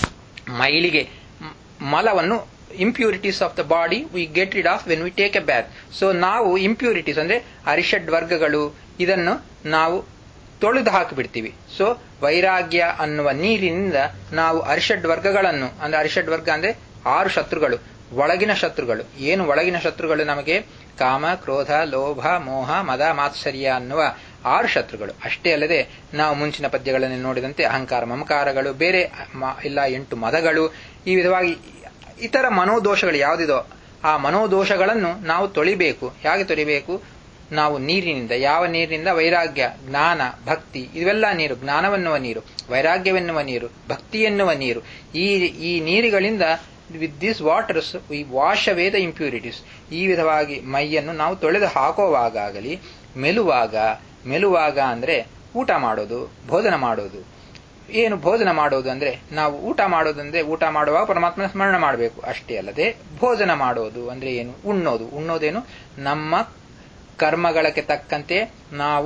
ಮೈಲಿಗೆ ಮಲವನ್ನು impurities of the body we get rid of when we take a bath. So ನಾವು ಇಂಪ್ಯೂರಿಟೀಸ್ ಅಂದ್ರೆ ಅರಿಷಡ್ ವರ್ಗಗಳು ಇದನ್ನು ನಾವು ತೊಳೆದು ಹಾಕಿಬಿಡ್ತೀವಿ. ಸೊ ವೈರಾಗ್ಯ ಅನ್ನುವ ನೀರಿನಿಂದ ನಾವು ಅರಿಷಡ್ ವರ್ಗಗಳನ್ನು ಅಂದ್ರೆ ಅರಿಷಡ್ ವರ್ಗ ಅಂದ್ರೆ ಆರು ಶತ್ರುಗಳು, ಒಳಗಿನ ಶತ್ರುಗಳು. ಏನು ಒಳಗಿನ ಶತ್ರುಗಳು? ನಮಗೆ ಕಾಮ, ಕ್ರೋಧ, ಲೋಭ, ಮೋಹ, ಮದ, ಮಾತ್ಸರ್ಯ ಅನ್ನುವ ಆರು ಶತ್ರುಗಳು. ಅಷ್ಟೇ ಅಲ್ಲದೆ ನಾವು ಮುಂಚಿನ ಪದ್ಯಗಳಲ್ಲಿ ನೋಡಿದಂತೆ ಅಹಂಕಾರ, ಮಮಕಾರಗಳು, ಬೇರೆ ಇಲ್ಲ ಎಂಟು ಮದಗಳು, ಈ ವಿಧವಾಗಿ ಇತರ ಮನೋದೋಷಗಳು ಯಾವುದಿದೋ ಆ ಮನೋದೋಷಗಳನ್ನು ನಾವು ತೊಳಿಬೇಕು. ಹೇಗೆ ತೊಳಿಬೇಕು? ನಾವು ನೀರಿನಿಂದ. ಯಾವ ನೀರಿನಿಂದ? ವೈರಾಗ್ಯ, ಜ್ಞಾನ, ಭಕ್ತಿ ಇವೆಲ್ಲ ನೀರು. ಜ್ಞಾನವೆನ್ನುವ ನೀರು, ವೈರಾಗ್ಯವೆನ್ನುವ ನೀರು, ಭಕ್ತಿ ಎನ್ನುವ ನೀರು. ಈ ಈ ನೀರುಗಳಿಂದ with this waters we wash away the impurities. ಈ ವಿಧವಾಗಿ ಮೈಯನ್ನು ನಾವು ತೊಳೆದು ಹಾಕುವಾಗಲಿ ಮೆಲುವಾಗ. ಮೆಲುವಾಗ ಅಂದ್ರೆ ಊಟ ಮಾಡೋದು, ಭೋಜನ ಮಾಡೋದು. ಏನು ಭೋಜನ ಮಾಡೋದು ಅಂದ್ರೆ ನಾವು ಊಟ ಮಾಡೋದಂದ್ರೆ ಊಟ ಮಾಡುವಾಗ ಪರಮಾತ್ಮನ ಸ್ಮರಣ ಮಾಡಬೇಕು. ಅಷ್ಟೇ ಅಲ್ಲದೆ ಭೋಜನ ಮಾಡೋದು ಅಂದ್ರೆ ಏನು? ಉಣ್ಣೋದು. ಉಣ್ಣೋದೇನು? ನಮ್ಮ ಕರ್ಮಗಳಕ್ಕೆ ತಕ್ಕಂತೆ ನಾವು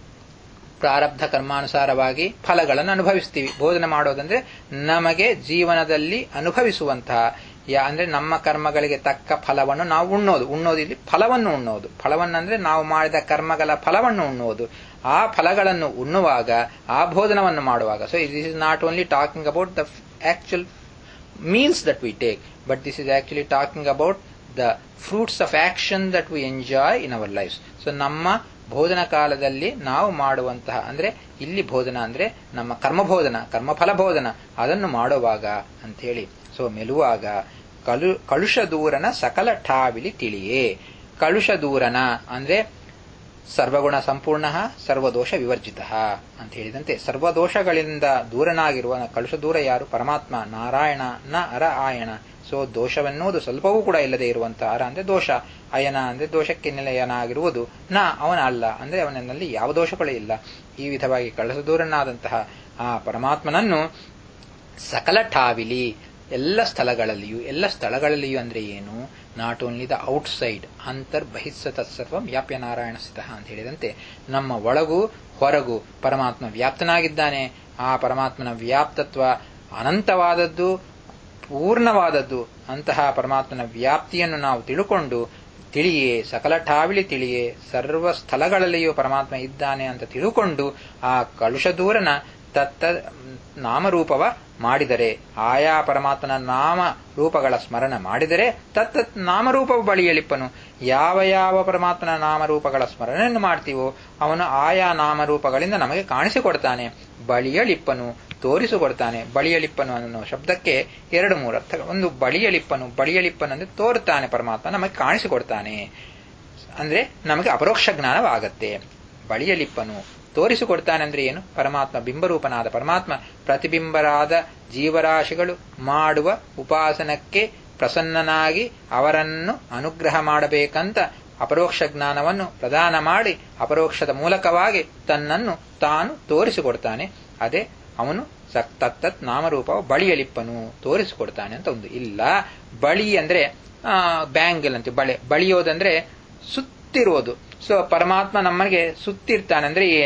ಪ್ರಾರಬ್ಧ ಕರ್ಮಾನುಸಾರವಾಗಿ ಫಲಗಳನ್ನು ಅನುಭವಿಸ್ತೀವಿ. ಭೋಜನ ಮಾಡೋದಂದ್ರೆ ನಮಗೆ ಜೀವನದಲ್ಲಿ ಅನುಭವಿಸುವಂತಹ ಯಾ ಅಂದ್ರೆ ನಮ್ಮ ಕರ್ಮಗಳಿಗೆ ತಕ್ಕ ಫಲವನ್ನು ನಾವು ಉಣ್ಣೋದು. ಉಣ್ಣೋದು ಇಲ್ಲಿ ಫಲವನ್ನು ಉಣ್ಣೋದು. ಫಲವನ್ನಂದ್ರೆ ನಾವು ಮಾಡಿದ ಕರ್ಮಗಳ ಫಲವನ್ನು ಉಣ್ಣೋದು. ಆ ಫಲಗಳನ್ನು ಉಣ್ಣುವಾಗ ಆ ಭೋಜನವನ್ನು ಮಾಡುವಾಗ. So this is not only talking about the actual meals that we take, but this is actually talking about the fruits of action that we enjoy in our lives. So ನಮ್ಮ ಭೋಜನ ಕಾಲದಲ್ಲಿ ನಾವು ಮಾಡುವಂತಹ ಅಂದ್ರೆ ಇಲ್ಲಿ ಭೋಜನ ಅಂದ್ರೆ ನಮ್ಮ ಕರ್ಮಭೋಜನ, ಕರ್ಮಫಲ ಭೋಜನ ಅದನ್ನು ಮಾಡುವಾಗ ಅಂಥೇಳಿ. ಸೊ ಮೆಲುವಾಗ ಕಲು ಕಳುಷ ದೂರನ ಸಕಲ ಠಾವಿಲಿ ತಿಳಿಯೇ. ಕಳುಷ ದೂರನ ಅಂದ್ರೆ ಸರ್ವಗುಣ ಸಂಪೂರ್ಣ ಸರ್ವದೋಷ ವಿವರ್ಜಿತ ಅಂತ ಹೇಳಿದಂತೆ ಸರ್ವದೋಷಗಳಿಂದ ದೂರನಾಗಿರುವ ಕಳುಷ ದೂರ ಯಾರು? ಪರಮಾತ್ಮ ನಾರಾಯಣ ನ ಅರ ಆಯಣ. ಸೊ ದೋಷವೆನ್ನುವುದು ಸ್ವಲ್ಪವೂ ಕೂಡ ಇಲ್ಲದೆ ಇರುವಂತಹ ಅರ ಅಂದ್ರೆ ದೋಷ, ಅಯನ ಅಂದ್ರೆ ದೋಷಕ್ಕೆ ನಿಲಯನಾಗಿರುವುದು, ನ ಅವನ ಅಲ್ಲ ಅಂದ್ರೆ ಅವನಲ್ಲಿ ಯಾವ ದೋಷಗಳೇ ಇಲ್ಲ. ಈ ವಿಧವಾಗಿ ಕಳುಷ ದೂರನಾದಂತಹ ಆ ಪರಮಾತ್ಮನನ್ನು ಸಕಲ ಠಾವಿಲಿ ಎಲ್ಲ ಸ್ಥಳಗಳಲ್ಲಿಯೂ, ಎಲ್ಲ ಸ್ಥಳಗಳಲ್ಲಿಯೂ ಅಂದ್ರೆ ಏನು? ನಾಟ್ ಓನ್ಲಿ ದ ಔಟ್ಸೈಡ್, ಅಂತರ್ ಬಹಿಸ್ಸ ತತ್ಸರ್ವಂ ವ್ಯಾಪ್ಯ ನಾರಾಯಣ ಸ್ಥಿತಃ ಅಂತ ಹೇಳಿದಂತೆ ನಮ್ಮ ಒಳಗೂ ಹೊರಗೂ ಪರಮಾತ್ಮ ವ್ಯಾಪ್ತನಾಗಿದ್ದಾನೆ. ಆ ಪರಮಾತ್ಮನ ವ್ಯಾಪ್ತತ್ವ ಅನಂತವಾದದ್ದು, ಪೂರ್ಣವಾದದ್ದು. ಅಂತಹ ಪರಮಾತ್ಮನ ವ್ಯಾಪ್ತಿಯನ್ನು ನಾವು ತಿಳುಕೊಂಡು ತಿಳಿಯೇ, ಸಕಲ ಠಾವಿಳಿ ತಿಳಿಯೇ, ಸರ್ವ ಸ್ಥಳಗಳಲ್ಲಿಯೂ ಪರಮಾತ್ಮ ಇದ್ದಾನೆ ಅಂತ ತಿಳುಕೊಂಡು ಆ ಕಳುಷ ದೂರನ ತತ್ತ ನಾಮರೂಪವ ಮಾಡಿದರೆ, ಆಯಾ ಪರಮಾತ್ಮನ ನಾಮ ರೂಪಗಳ ಸ್ಮರಣ ಮಾಡಿದರೆ ತತ್ತತ್ ನಾಮರೂಪವು ಬಳಿಯಲಿಪ್ಪನು. ಯಾವ ಯಾವ ಪರಮಾತ್ಮನ ನಾಮರೂಪಗಳ ಸ್ಮರಣೆಯನ್ನು ಮಾಡ್ತೀವೋ ಅವನು ಆಯಾ ನಾಮರೂಪಗಳಿಂದ ನಮಗೆ ಕಾಣಿಸಿಕೊಡ್ತಾನೆ. ಬಳಿಯಲಿಪ್ಪನು ತೋರಿಸಿಕೊಡ್ತಾನೆ. ಬಳಿಯಲಿಪ್ಪನು ಅನ್ನೋ ಶಬ್ದಕ್ಕೆ ಎರಡು ಮೂರು ಅರ್ಥ. ಒಂದು ಬಳಿಯಲಿಪ್ಪನು, ಬಳಿಯಲಿಪ್ಪನು ಅಂದ್ರೆ ತೋರ್ತಾನೆ, ಪರಮಾತ್ಮ ನಮಗೆ ಕಾಣಿಸಿಕೊಡ್ತಾನೆ ಅಂದ್ರೆ ನಮಗೆ ಅಪರೋಕ್ಷ ಜ್ಞಾನವಾಗತ್ತೆ. ಬಳಿಯಲಿಪ್ಪನು ತೋರಿಸಿಕೊಡ್ತಾನೆ ಅಂದ್ರೆ ಏನು? ಪರಮಾತ್ಮ ಬಿಂಬರೂಪನಾದ ಪರಮಾತ್ಮ ಪ್ರತಿಬಿಂಬರಾದ ಜೀವರಾಶಿಗಳು ಮಾಡುವ ಉಪಾಸನಕ್ಕೆ ಪ್ರಸನ್ನನಾಗಿ ಅವರನ್ನು ಅನುಗ್ರಹ ಮಾಡಬೇಕಂತ ಅಪರೋಕ್ಷ ಜ್ಞಾನವನ್ನು ಪ್ರದಾನ ಮಾಡಿ ಅಪರೋಕ್ಷದ ಮೂಲಕವಾಗಿ ತನ್ನನ್ನು ತಾನು ತೋರಿಸಿಕೊಡ್ತಾನೆ. ಅದೇ ಅವನು ತತ್ತತ್ ನಾಮರೂಪವು ಬಳಿಯಲಿಪ್ಪನು ತೋರಿಸಿಕೊಡ್ತಾನೆ ಅಂತ ಒಂದು. ಇಲ್ಲ ಬಳಿ ಅಂದ್ರೆ ಬ್ಯಾಂಗಲ್ ಅಂತ ಬಳೆ, ಬಳಿಯೋದಂದ್ರೆ ಸುತ್ತಿರೋದು. ಸೊ ಪರಮಾತ್ಮ ನಮಗೆ ಸುತ್ತಿರ್ತಾನೆ ಅಂದ್ರೆ ಏನು?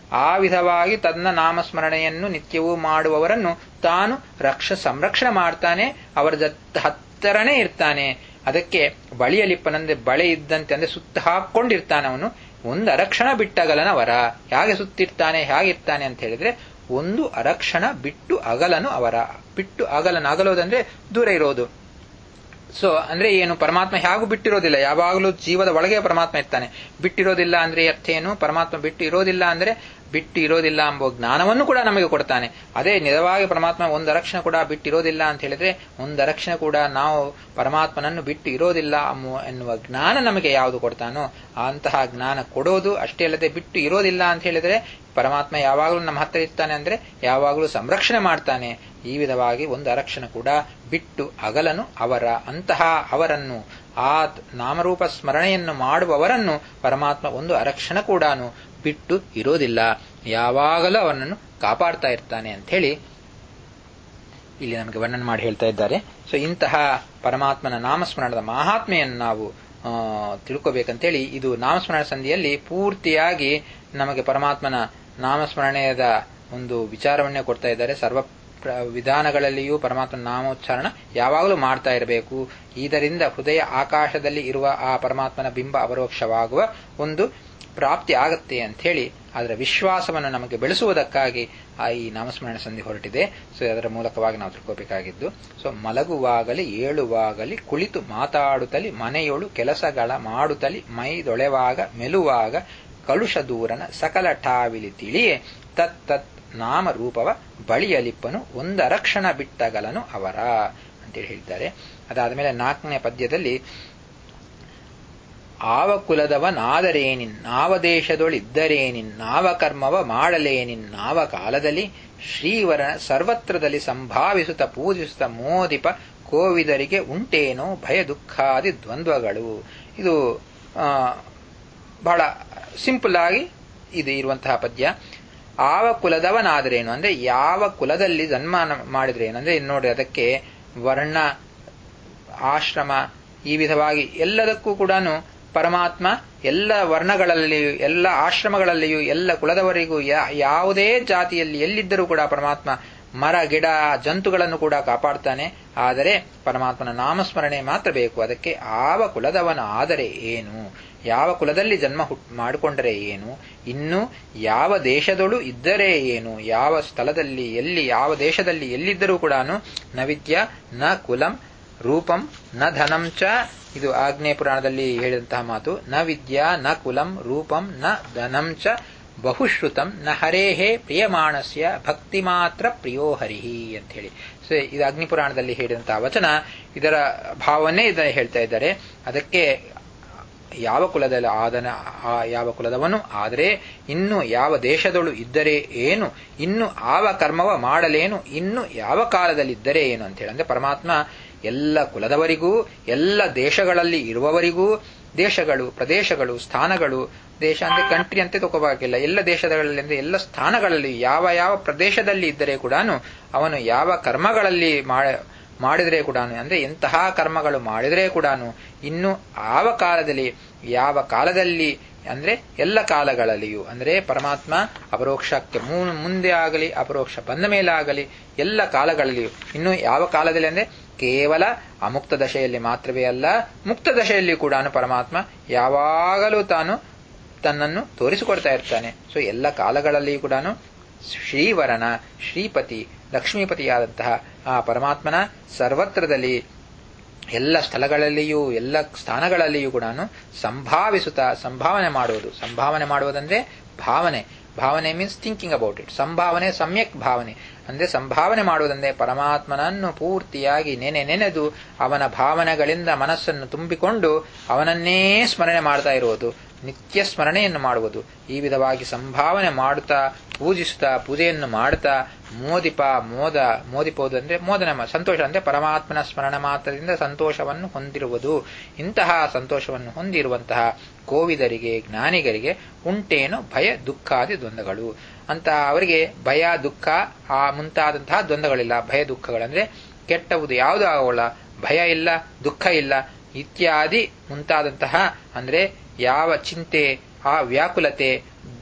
ಆ ವಿಧವಾಗಿ ತನ್ನ ನಾಮಸ್ಮರಣೆಯನ್ನು ನಿತ್ಯವೂ ಮಾಡುವವರನ್ನು ತಾನು ರಕ್ಷ ಸಂರಕ್ಷಣೆ ಮಾಡ್ತಾನೆ, ಅವರ ಜತ್ ಹತ್ತರನೇ ಇರ್ತಾನೆ. ಅದಕ್ಕೆ ಬಳಿಯಲಿಪ್ಪನಂದ್ರೆ ಬಳೆ ಇದ್ದಂತೆ ಅಂದ್ರೆ ಸುತ್ತ ಹಾಕೊಂಡಿರ್ತಾನೆ ಅವನು. ಒಂದು ಅರಕ್ಷಣ ಬಿಟ್ಟಗಲನವರ. ಹೇಗೆ ಸುತ್ತಿರ್ತಾನೆ, ಹೇಗಿರ್ತಾನೆ ಅಂತ ಹೇಳಿದ್ರೆ ಒಂದು ಅರಕ್ಷಣ ಬಿಟ್ಟು ಅಗಲನು ಅವರ. ಬಿಟ್ಟು ಅಗಲನು, ಅಗಲೋದಂದ್ರೆ ದೂರ ಇರೋದು. ಸೊ ಅಂದ್ರೆ ಏನು, ಪರಮಾತ್ಮ ಹೇಗೂ ಬಿಟ್ಟಿರೋದಿಲ್ಲ, ಯಾವಾಗಲೂ ಜೀವದ ಒಳಗೆ ಪರಮಾತ್ಮ ಇರ್ತಾನೆ. ಬಿಟ್ಟಿರೋದಿಲ್ಲ ಅಂದ್ರೆ ಅರ್ಥ ಏನು, ಪರಮಾತ್ಮ ಬಿಟ್ಟು ಇರೋದಿಲ್ಲ ಅಂದ್ರೆ ಬಿಟ್ಟು ಇರೋದಿಲ್ಲ ಎಂಬ ಜ್ಞಾನವನ್ನು ಕೂಡ ನಮಗೆ ಕೊಡ್ತಾನೆ. ಅದೇ ನಿಜವಾಗಿ ಪರಮಾತ್ಮ ಒಂದು ಅರಕ್ಷಣ ಕೂಡ ಬಿಟ್ಟಿರೋದಿಲ್ಲ ಅಂತ ಹೇಳಿದ್ರೆ, ಒಂದು ಅರಕ್ಷಣ ಕೂಡ ನಾವು ಪರಮಾತ್ಮನನ್ನು ಬಿಟ್ಟು ಇರೋದಿಲ್ಲ ಎನ್ನುವ ಜ್ಞಾನ ನಮಗೆ ಯಾವುದು ಕೊಡ್ತಾನೋ ಅಂತಹ ಜ್ಞಾನ ಕೊಡೋದು. ಅಷ್ಟೇ ಅಲ್ಲದೆ ಬಿಟ್ಟು ಇರೋದಿಲ್ಲ ಅಂತ ಹೇಳಿದ್ರೆ ಪರಮಾತ್ಮ ಯಾವಾಗಲೂ ನಮ್ಮ ಹತ್ತಿರ ಇರ್ತಾನೆ ಅಂದ್ರೆ ಯಾವಾಗಲೂ ಸಂರಕ್ಷಣೆ ಮಾಡ್ತಾನೆ. ಈ ವಿಧವಾಗಿ ಒಂದು ಅರಕ್ಷಣ ಕೂಡ ಬಿಟ್ಟು ಅಗಲನು ಅವರ. ಅಂತಹ ಅವರನ್ನು, ಆ ನಾಮರೂಪ ಸ್ಮರಣೆಯನ್ನು ಮಾಡುವವರನ್ನು ಪರಮಾತ್ಮ ಒಂದು ಅರಕ್ಷಣ ಕೂಡ ಬಿಟ್ಟು ಇರೋದಿಲ್ಲ, ಯಾವಾಗಲೂ ಅವನನ್ನು ಕಾಪಾಡ್ತಾ ಇರ್ತಾನೆ ಅಂತ ಹೇಳಿ ಇಲ್ಲಿ ನಮಗೆ ವರ್ಣನೆ ಮಾಡಿ ಹೇಳ್ತಾ ಇದ್ದಾರೆ. ಸೊ ಇಂತಹ ಪರಮಾತ್ಮನ ನಾಮಸ್ಮರಣದ ಮಹಾತ್ಮೆಯನ್ನು ನಾವು ತಿಳ್ಕೋಬೇಕಂತೇಳಿ ಇದು ನಾಮಸ್ಮರಣ ಸಂಧಿಯಲ್ಲಿ ಪೂರ್ತಿಯಾಗಿ ನಮಗೆ ಪರಮಾತ್ಮನ ನಾಮಸ್ಮರಣೆಯದ ಒಂದು ವಿಚಾರವನ್ನೇ ಕೊಡ್ತಾ ಇದ್ದಾರೆ. ಸರ್ವ ವಿಧಾನಗಳಲ್ಲಿಯೂ ಪರಮಾತ್ಮನ ನಾಮೋಚ್ಚಾರಣ ಯಾವಾಗಲೂ ಮಾಡ್ತಾ ಇರಬೇಕು. ಇದರಿಂದ ಹೃದಯ ಆಕಾಶದಲ್ಲಿ ಇರುವ ಆ ಪರಮಾತ್ಮನ ಬಿಂಬ ಅಪರೋಕ್ಷವಾಗುವ ಒಂದು ಪ್ರಾಪ್ತಿ ಆಗತ್ತೆ ಅಂತ ಹೇಳಿ ಅದರ ವಿಶ್ವಾಸವನ್ನು ನಮಗೆ ಬೆಳೆಸುವುದಕ್ಕಾಗಿ ಆ ಈ ನಾಮಸ್ಮರಣ ಸಂಧಿ ಹೊರಟಿದೆ. ಸೊ ಅದರ ಮೂಲಕವಾಗಿ ನಾವು ತಿಳ್ಕೋಬೇಕಾಗಿದ್ದು, ಸೊ ಮಲಗುವಾಗಲಿ ಏಳುವಾಗಲಿ ಕುಳಿತು ಮಾತಾಡುತ್ತಲಿ ಮನೆಯೊಳು ಕೆಲಸಗಳ ಮಾಡುತ್ತಲಿ ಮೈದೊಳೆವಾಗ ಮೆಲುವಾಗ ಕಲುಷ ದೂರನ ಸಕಲ ಠಾವಿಲಿ ತಿಳಿಯೇ ತತ್ ತತ್ ನಾಮ ರೂಪವ ಬಳಿಯಲಿಪ್ಪನು ಒಂದರಕ್ಷಣ ಬಿಟ್ಟಗಲನು ಅವರ ಅಂತೇಳಿ ಹೇಳ್ತಾರೆ. ಅದಾದ ಮೇಲೆ ನಾಲ್ಕನೇ ಪದ್ಯದಲ್ಲಿ ಆವ ಕುಲದವನಾದರೇನಿನ್ನಾವ ದೇಶದೊಳಿದ್ದರೇನಿನ್ನಾವ ಕರ್ಮವ ಮಾಡಲೇನಿನ್ನಾವ ಕಾಲದಲ್ಲಿ ಶ್ರೀವರನ ಸರ್ವತ್ರದಲ್ಲಿ ಸಂಭಾವಿಸುತ್ತ ಪೂಜಿಸುತ್ತ ಮೋದಿಪ ಕೋವಿದರಿಗೆ ಉಂಟೇನೋ ಭಯ ದುಃಖಾದಿ ದ್ವಂದ್ವಗಳು. ಇದು ಬಹಳ ಸಿಂಪಲ್ ಆಗಿ ಇದು ಇರುವಂತಹ ಪದ್ಯ. ಆವ ಕುಲದವನಾದರೇನು ಅಂದ್ರೆ ಯಾವ ಕುಲದಲ್ಲಿ ಜನ್ಮ ಮಾಡಿದ್ರೇನು ಅಂದ್ರೆ ನೋಡಿ, ಅದಕ್ಕೆ ವರ್ಣ ಆಶ್ರಮ ಈ ವಿಧವಾಗಿ ಎಲ್ಲದಕ್ಕೂ ಕೂಡ ಪರಮಾತ್ಮ ಎಲ್ಲ ವರ್ಣಗಳಲ್ಲಿಯೂ ಎಲ್ಲ ಆಶ್ರಮಗಳಲ್ಲಿಯೂ ಎಲ್ಲ ಕುಲದವರಿಗೂ ಯಾವುದೇ ಜಾತಿಯಲ್ಲಿ ಎಲ್ಲಿದ್ದರೂ ಕೂಡ ಪರಮಾತ್ಮ ಮರ ಗಿಡ ಜಂತುಗಳನ್ನು ಕೂಡ ಕಾಪಾಡ್ತಾನೆ. ಆದರೆ ಪರಮಾತ್ಮನ ನಾಮಸ್ಮರಣೆ ಮಾತ್ರ ಬೇಕು. ಅದಕ್ಕೆ ಆವ ಕುಲದವನ ಆದರೆ ಏನು, ಯಾವ ಕುಲದಲ್ಲಿ ಜನ್ಮ ಮಾಡಿಕೊಂಡರೆ ಏನು, ಇನ್ನು ಯಾವ ದೇಶದೊಳು ಇದ್ದರೆ ಏನು, ಯಾವ ಸ್ಥಳದಲ್ಲಿ ಎಲ್ಲಿ ಯಾವ ದೇಶದಲ್ಲಿ ಎಲ್ಲಿದ್ದರೂ ಕೂಡ ನ ವಿದ್ಯಾ ನ ಕುಲಂ ರೂಪಂ ನ ಧನಂ ಚ. ಇದು ಆಗ್ನೇಯ ಪುರಾಣದಲ್ಲಿ ಹೇಳಿದಂತಹ ಮಾತು. ನ ವಿದ್ಯಾ ನ ಕುಲಂ ರೂಪಂ ನ ಧನಂ ಚ ಬಹುಶ್ರುತಂ ನ ಹರೇಹೇ ಪ್ರಿಯಮಾಣಸ್ಯ ಭಕ್ತಿ ಮಾತ್ರ ಪ್ರಿಯೋ ಹರಿಹಿ ಅಂತ ಹೇಳಿ. ಸೊ ಇದು ಅಗ್ನಿಪುರಾಣದಲ್ಲಿ ಹೇಳಿದಂತಹ ವಚನ, ಇದರ ಭಾವನೆ ಇದನ್ನು ಹೇಳ್ತಾ ಇದ್ದಾರೆ. ಅದಕ್ಕೆ ಯಾವ ಕುಲದಲ್ಲಿ ಆದನ ಯಾವ ಕುಲದವನು ಆದರೆ ಇನ್ನು ಯಾವ ದೇಶದೊಳು ಇದ್ದರೆ ಏನು, ಇನ್ನು ಆವ ಕರ್ಮವ ಮಾಡಲೇನು, ಇನ್ನು ಯಾವ ಕಾಲದಲ್ಲಿದ್ದರೆ ಏನು ಅಂತ ಹೇಳಿ. ಅಂದ್ರೆ ಪರಮಾತ್ಮ ಎಲ್ಲ ಕುಲದವರಿಗೂ ಎಲ್ಲ ದೇಶಗಳಲ್ಲಿ ಇರುವವರಿಗೂ, ದೇಶಗಳು ಪ್ರದೇಶಗಳು ಸ್ಥಾನಗಳು, ದೇಶ ಅಂದ್ರೆ ಕಂಟ್ರಿ ಅಂತ ತಗೋಬೇಕಿಲ್ಲ, ಎಲ್ಲ ದೇಶಗಳಲ್ಲಿ ಅಂದ್ರೆ ಎಲ್ಲ ಸ್ಥಾನಗಳಲ್ಲಿ ಯಾವ ಯಾವ ಪ್ರದೇಶದಲ್ಲಿ ಇದ್ದರೆ ಕೂಡ ಅವನು ಯಾವ ಕರ್ಮಗಳಲ್ಲಿ ಮಾಡಿದರೆ ಕೂಡ ಅಂದ್ರೆ ಎಂತಹ ಕರ್ಮಗಳು ಮಾಡಿದರೆ ಕೂಡ ಇನ್ನು ಆವ ಕಾಲದಲ್ಲಿ ಯಾವ ಕಾಲದಲ್ಲಿ ಅಂದ್ರೆ ಎಲ್ಲ ಕಾಲಗಳಲ್ಲಿಯೂ ಅಂದ್ರೆ ಪರಮಾತ್ಮ ಅಪರೋಕ್ಷಕ್ಕೆ ಮುಂದೆ ಆಗಲಿ ಅಪರೋಕ್ಷ ಬಂದ ಮೇಲಾಗಲಿ ಎಲ್ಲ ಕಾಲಗಳಲ್ಲಿಯೂ ಇನ್ನು ಯಾವ ಕಾಲದಲ್ಲಿ ಅಂದ್ರೆ ಕೇವಲ ಅಮುಕ್ತ ದಶೆಯಲ್ಲಿ ಮಾತ್ರವೇ ಅಲ್ಲ, ಮುಕ್ತ ದಶೆಯಲ್ಲಿ ಕೂಡ ಪರಮಾತ್ಮ ಯಾವಾಗಲೂ ತಾನು ತನ್ನನ್ನು ತೋರಿಸಿಕೊಡ್ತಾ ಇರ್ತಾನೆ. ಸೊ ಎಲ್ಲ ಕಾಲಗಳಲ್ಲಿಯೂ ಕೂಡ ಶ್ರೀವರನ ಶ್ರೀಪತಿ ಲಕ್ಷ್ಮೀಪತಿಯಾದಂತಹ ಆ ಪರಮಾತ್ಮನ ಸರ್ವತ್ರದಲ್ಲಿ ಎಲ್ಲ ಸ್ಥಳಗಳಲ್ಲಿಯೂ ಎಲ್ಲ ಸ್ಥಾನಗಳಲ್ಲಿಯೂ ಕೂಡ ಸಂಭಾವಿಸುತ್ತಾ ಸಂಭಾವನೆ ಮಾಡುವುದು. ಸಂಭಾವನೆ ಮಾಡುವುದಂದ್ರೆ ಭಾವನೆ. ಭಾವನೆ ಮೀನ್ಸ್ ಥಿಂಕಿಂಗ್ ಅಬೌಟ್ ಇಟ್. ಸಂಭಾವನೆ ಸಮ್ಯಕ್ ಭಾವನೆ ಅಂದ್ರೆ ಸಂಭಾವನೆ ಮಾಡುವುದಂದ್ರೆ ಪರಮಾತ್ಮನನ್ನು ಪೂರ್ತಿಯಾಗಿ ನೆನೆ ನೆನೆದು ಅವನ ಭಾವನೆಗಳಿಂದ ಮನಸ್ಸನ್ನು ತುಂಬಿಕೊಂಡು ಅವನನ್ನೇ ಸ್ಮರಣೆ ಮಾಡ್ತಾ ಇರುವುದು, ನಿತ್ಯ ಸ್ಮರಣೆಯನ್ನು ಮಾಡುವುದು. ಈ ವಿಧವಾಗಿ ಸಂಭಾವನೆ ಮಾಡುತ್ತಾ ಪೂಜಿಸುತ್ತಾ ಪೂಜೆಯನ್ನು ಮಾಡುತ್ತಾ ಮೋದಿಪ ಮೋದ ಮೋದಿಪೋದು ಅಂದ್ರೆ ಮೋದನ ಸಂತೋಷ ಅಂದ್ರೆ ಪರಮಾತ್ಮನ ಸ್ಮರಣ ಮಾತ್ರದಿಂದ ಸಂತೋಷವನ್ನು ಹೊಂದಿರುವುದು. ಇಂತಹ ಸಂತೋಷವನ್ನು ಹೊಂದಿರುವಂತಹ ಕೋವಿದರಿಗೆ ಜ್ಞಾನಿಗರಿಗೆ ಉಂಟೇನು ಭಯ ದುಃಖಾದಿ ದ್ವಂದ್ವಗಳು ಅಂತ. ಅವರಿಗೆ ಭಯ ದುಃಖ ಆ ಮುಂತಾದಂತಹ ದ್ವಂದ್ವಗಳಿಲ್ಲ. ಭಯ ದುಃಖಗಳಂದ್ರೆ ಕೆಟ್ಟವುದು ಯಾವುದೂ ಆಗೋಲ್ಲ, ಭಯ ಇಲ್ಲ, ದುಃಖ ಇಲ್ಲ ಇತ್ಯಾದಿ ಮುಂತಾದಂತಹ ಅಂದ್ರೆ ಯಾವ ಚಿಂತೆ ಆ ವ್ಯಾಕುಲತೆ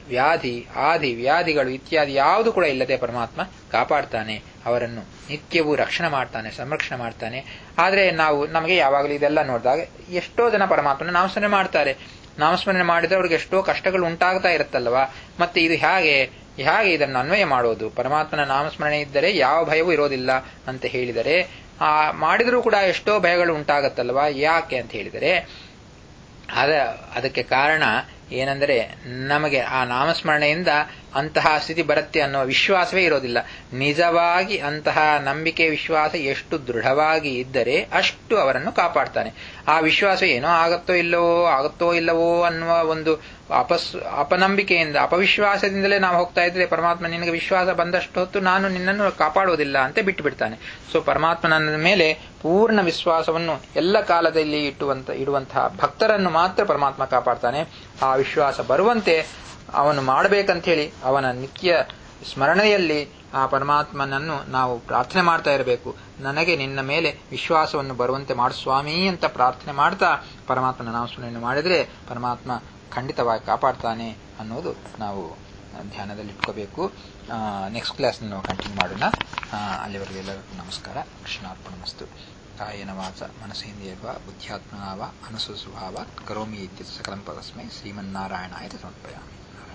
ವ್ಯಾಧಿ ಆದಿ ವ್ಯಾಧಿಗಳು ಇತ್ಯಾದಿ ಯಾವುದು ಕೂಡ ಇಲ್ಲದೆ ಪರಮಾತ್ಮ ಕಾಪಾಡ್ತಾನೆ, ಅವರನ್ನು ನಿತ್ಯವೂ ರಕ್ಷಣೆ ಮಾಡ್ತಾನೆ, ಸಂರಕ್ಷಣೆ ಮಾಡ್ತಾನೆ. ಆದರೆ ನಾವು ನಮಗೆ ಯಾವಾಗಲೂ ಇದೆಲ್ಲ ನೋಡಿದಾಗ ಎಷ್ಟೋ ಜನ ಪರಮಾತ್ಮನ ನಾಮಸ್ಮರಣೆ ಮಾಡ್ತಾರೆ. ನಾಮಸ್ಮರಣೆ ಮಾಡಿದ್ರೆ ಅವ್ರಿಗೆ ಎಷ್ಟೋ ಕಷ್ಟಗಳು ಉಂಟಾಗ್ತಾ ಇರುತ್ತಲ್ವಾ. ಮತ್ತೆ ಇದು ಹೇಗೆ ಹೇಗೆ ಇದನ್ನು ಅನ್ವಯ ಮಾಡೋದು? ಪರಮಾತ್ಮನ ನಾಮಸ್ಮರಣೆ ಇದ್ದರೆ ಯಾವ ಭಯವೂ ಇರೋದಿಲ್ಲ ಅಂತ ಹೇಳಿದರೆ, ಆ ಮಾಡಿದರೂ ಕೂಡ ಎಷ್ಟೋ ಭಯಗಳು ಉಂಟಾಗತ್ತಲ್ವಾ. ಯಾಕೆ ಅಂತ ಹೇಳಿದರೆ ಅದ ಅದಕ್ಕೆ ಕಾರಣ ಏನೆಂದರೆ ನಮಗೆ ಆ ನಾಮಸ್ಮರಣೆಯಿಂದ ಅಂತಹ ಸ್ಥಿತಿ ಬರುತ್ತೆ ಅನ್ನೋ ವಿಶ್ವಾಸವೇ ಇರೋದಿಲ್ಲ. ನಿಜವಾಗಿ ಅಂತಹ ನಂಬಿಕೆ ವಿಶ್ವಾಸ ಎಷ್ಟು ದೃಢವಾಗಿ ಇದ್ದರೆ ಅಷ್ಟು ಅವರನ್ನು ಕಾಪಾಡ್ತಾನೆ. ಆ ವಿಶ್ವಾಸ ಏನೋ ಆಗತ್ತೋ ಇಲ್ಲವೋ ಆಗುತ್ತೋ ಇಲ್ಲವೋ ಅನ್ನುವ ಒಂದು ಅಪಸ್ ಅಪನಂಬಿಕೆಯಿಂದ ಅಪವಿಶ್ವಾಸದಿಂದಲೇ ನಾವು ಹೋಗ್ತಾ ಇದ್ರೆ ಪರಮಾತ್ಮ ನಿನಗೆ ವಿಶ್ವಾಸ ಬಂದಷ್ಟು ಹೊತ್ತು ನಾನು ನಿನ್ನನ್ನು ಕಾಪಾಡುವುದಿಲ್ಲ ಅಂತ ಬಿಟ್ಟು ಬಿಡ್ತಾನೆ. ಸೊ ಪರಮಾತ್ಮನ ಮೇಲೆ ಪೂರ್ಣ ವಿಶ್ವಾಸವನ್ನು ಎಲ್ಲ ಕಾಲದಲ್ಲಿ ಇಟ್ಟುವಂತ ಇಡುವಂತಹ ಭಕ್ತರನ್ನು ಮಾತ್ರ ಪರಮಾತ್ಮ ಕಾಪಾಡ್ತಾನೆ. ಆ ವಿಶ್ವಾಸ ಬರುವಂತೆ ಅವನು ಮಾಡಬೇಕಂತ ಹೇಳಿ ಅವನ ನಿತ್ಯ ಸ್ಮರಣೆಯಲ್ಲಿ ಆ ಪರಮಾತ್ಮನನ್ನು ನಾವು ಪ್ರಾರ್ಥನೆ ಮಾಡ್ತಾ ಇರಬೇಕು. ನನಗೆ ನಿನ್ನ ಮೇಲೆ ವಿಶ್ವಾಸವನ್ನು ಬರುವಂತೆ ಮಾಡು ಸ್ವಾಮಿ ಅಂತ ಪ್ರಾರ್ಥನೆ ಮಾಡ್ತಾ ಪರಮಾತ್ಮನ ನಾಮಸ್ಮರಣೆಯನ್ನು ಮಾಡಿದರೆ ಪರಮಾತ್ಮ ಖಂಡಿತವಾಗಿ ಕಾಪಾಡ್ತಾನೆ ಅನ್ನೋದು ನಾವು ಧ್ಯಾನದಲ್ಲಿ ಇಟ್ಕೋಬೇಕು. ನೆಕ್ಸ್ಟ್ ಕ್ಲಾಸ್ನಲ್ಲಿ ನಾವು ಕಂಟಿನ್ಯೂ ಮಾಡೋಣ. ಅಲ್ಲಿವರೆಗೂ ಎಲ್ಲರಿಗೂ ನಮಸ್ಕಾರ. ಕೃಷ್ಣಾರ್ಪಣಮಸ್ತು. ಕಾಯೇನ ವಾಚ ಮನಸೇಂದ್ರಿಯರ್ವಾ ಬುದ್ಧ್ಯಾತ್ಮನಾ ವಾ ಅನುಸೃತ ಸ್ವಭಾವಾತ್ ಕರೋಮಿ ಇತ್ಯತ್ ಸಕಲಂ ಪರಸ್ಮೈ ಶ್ರೀಮನ್ನಾರಾಯಣಾಯ ಸಮರ್ಪಯಾಮಿ.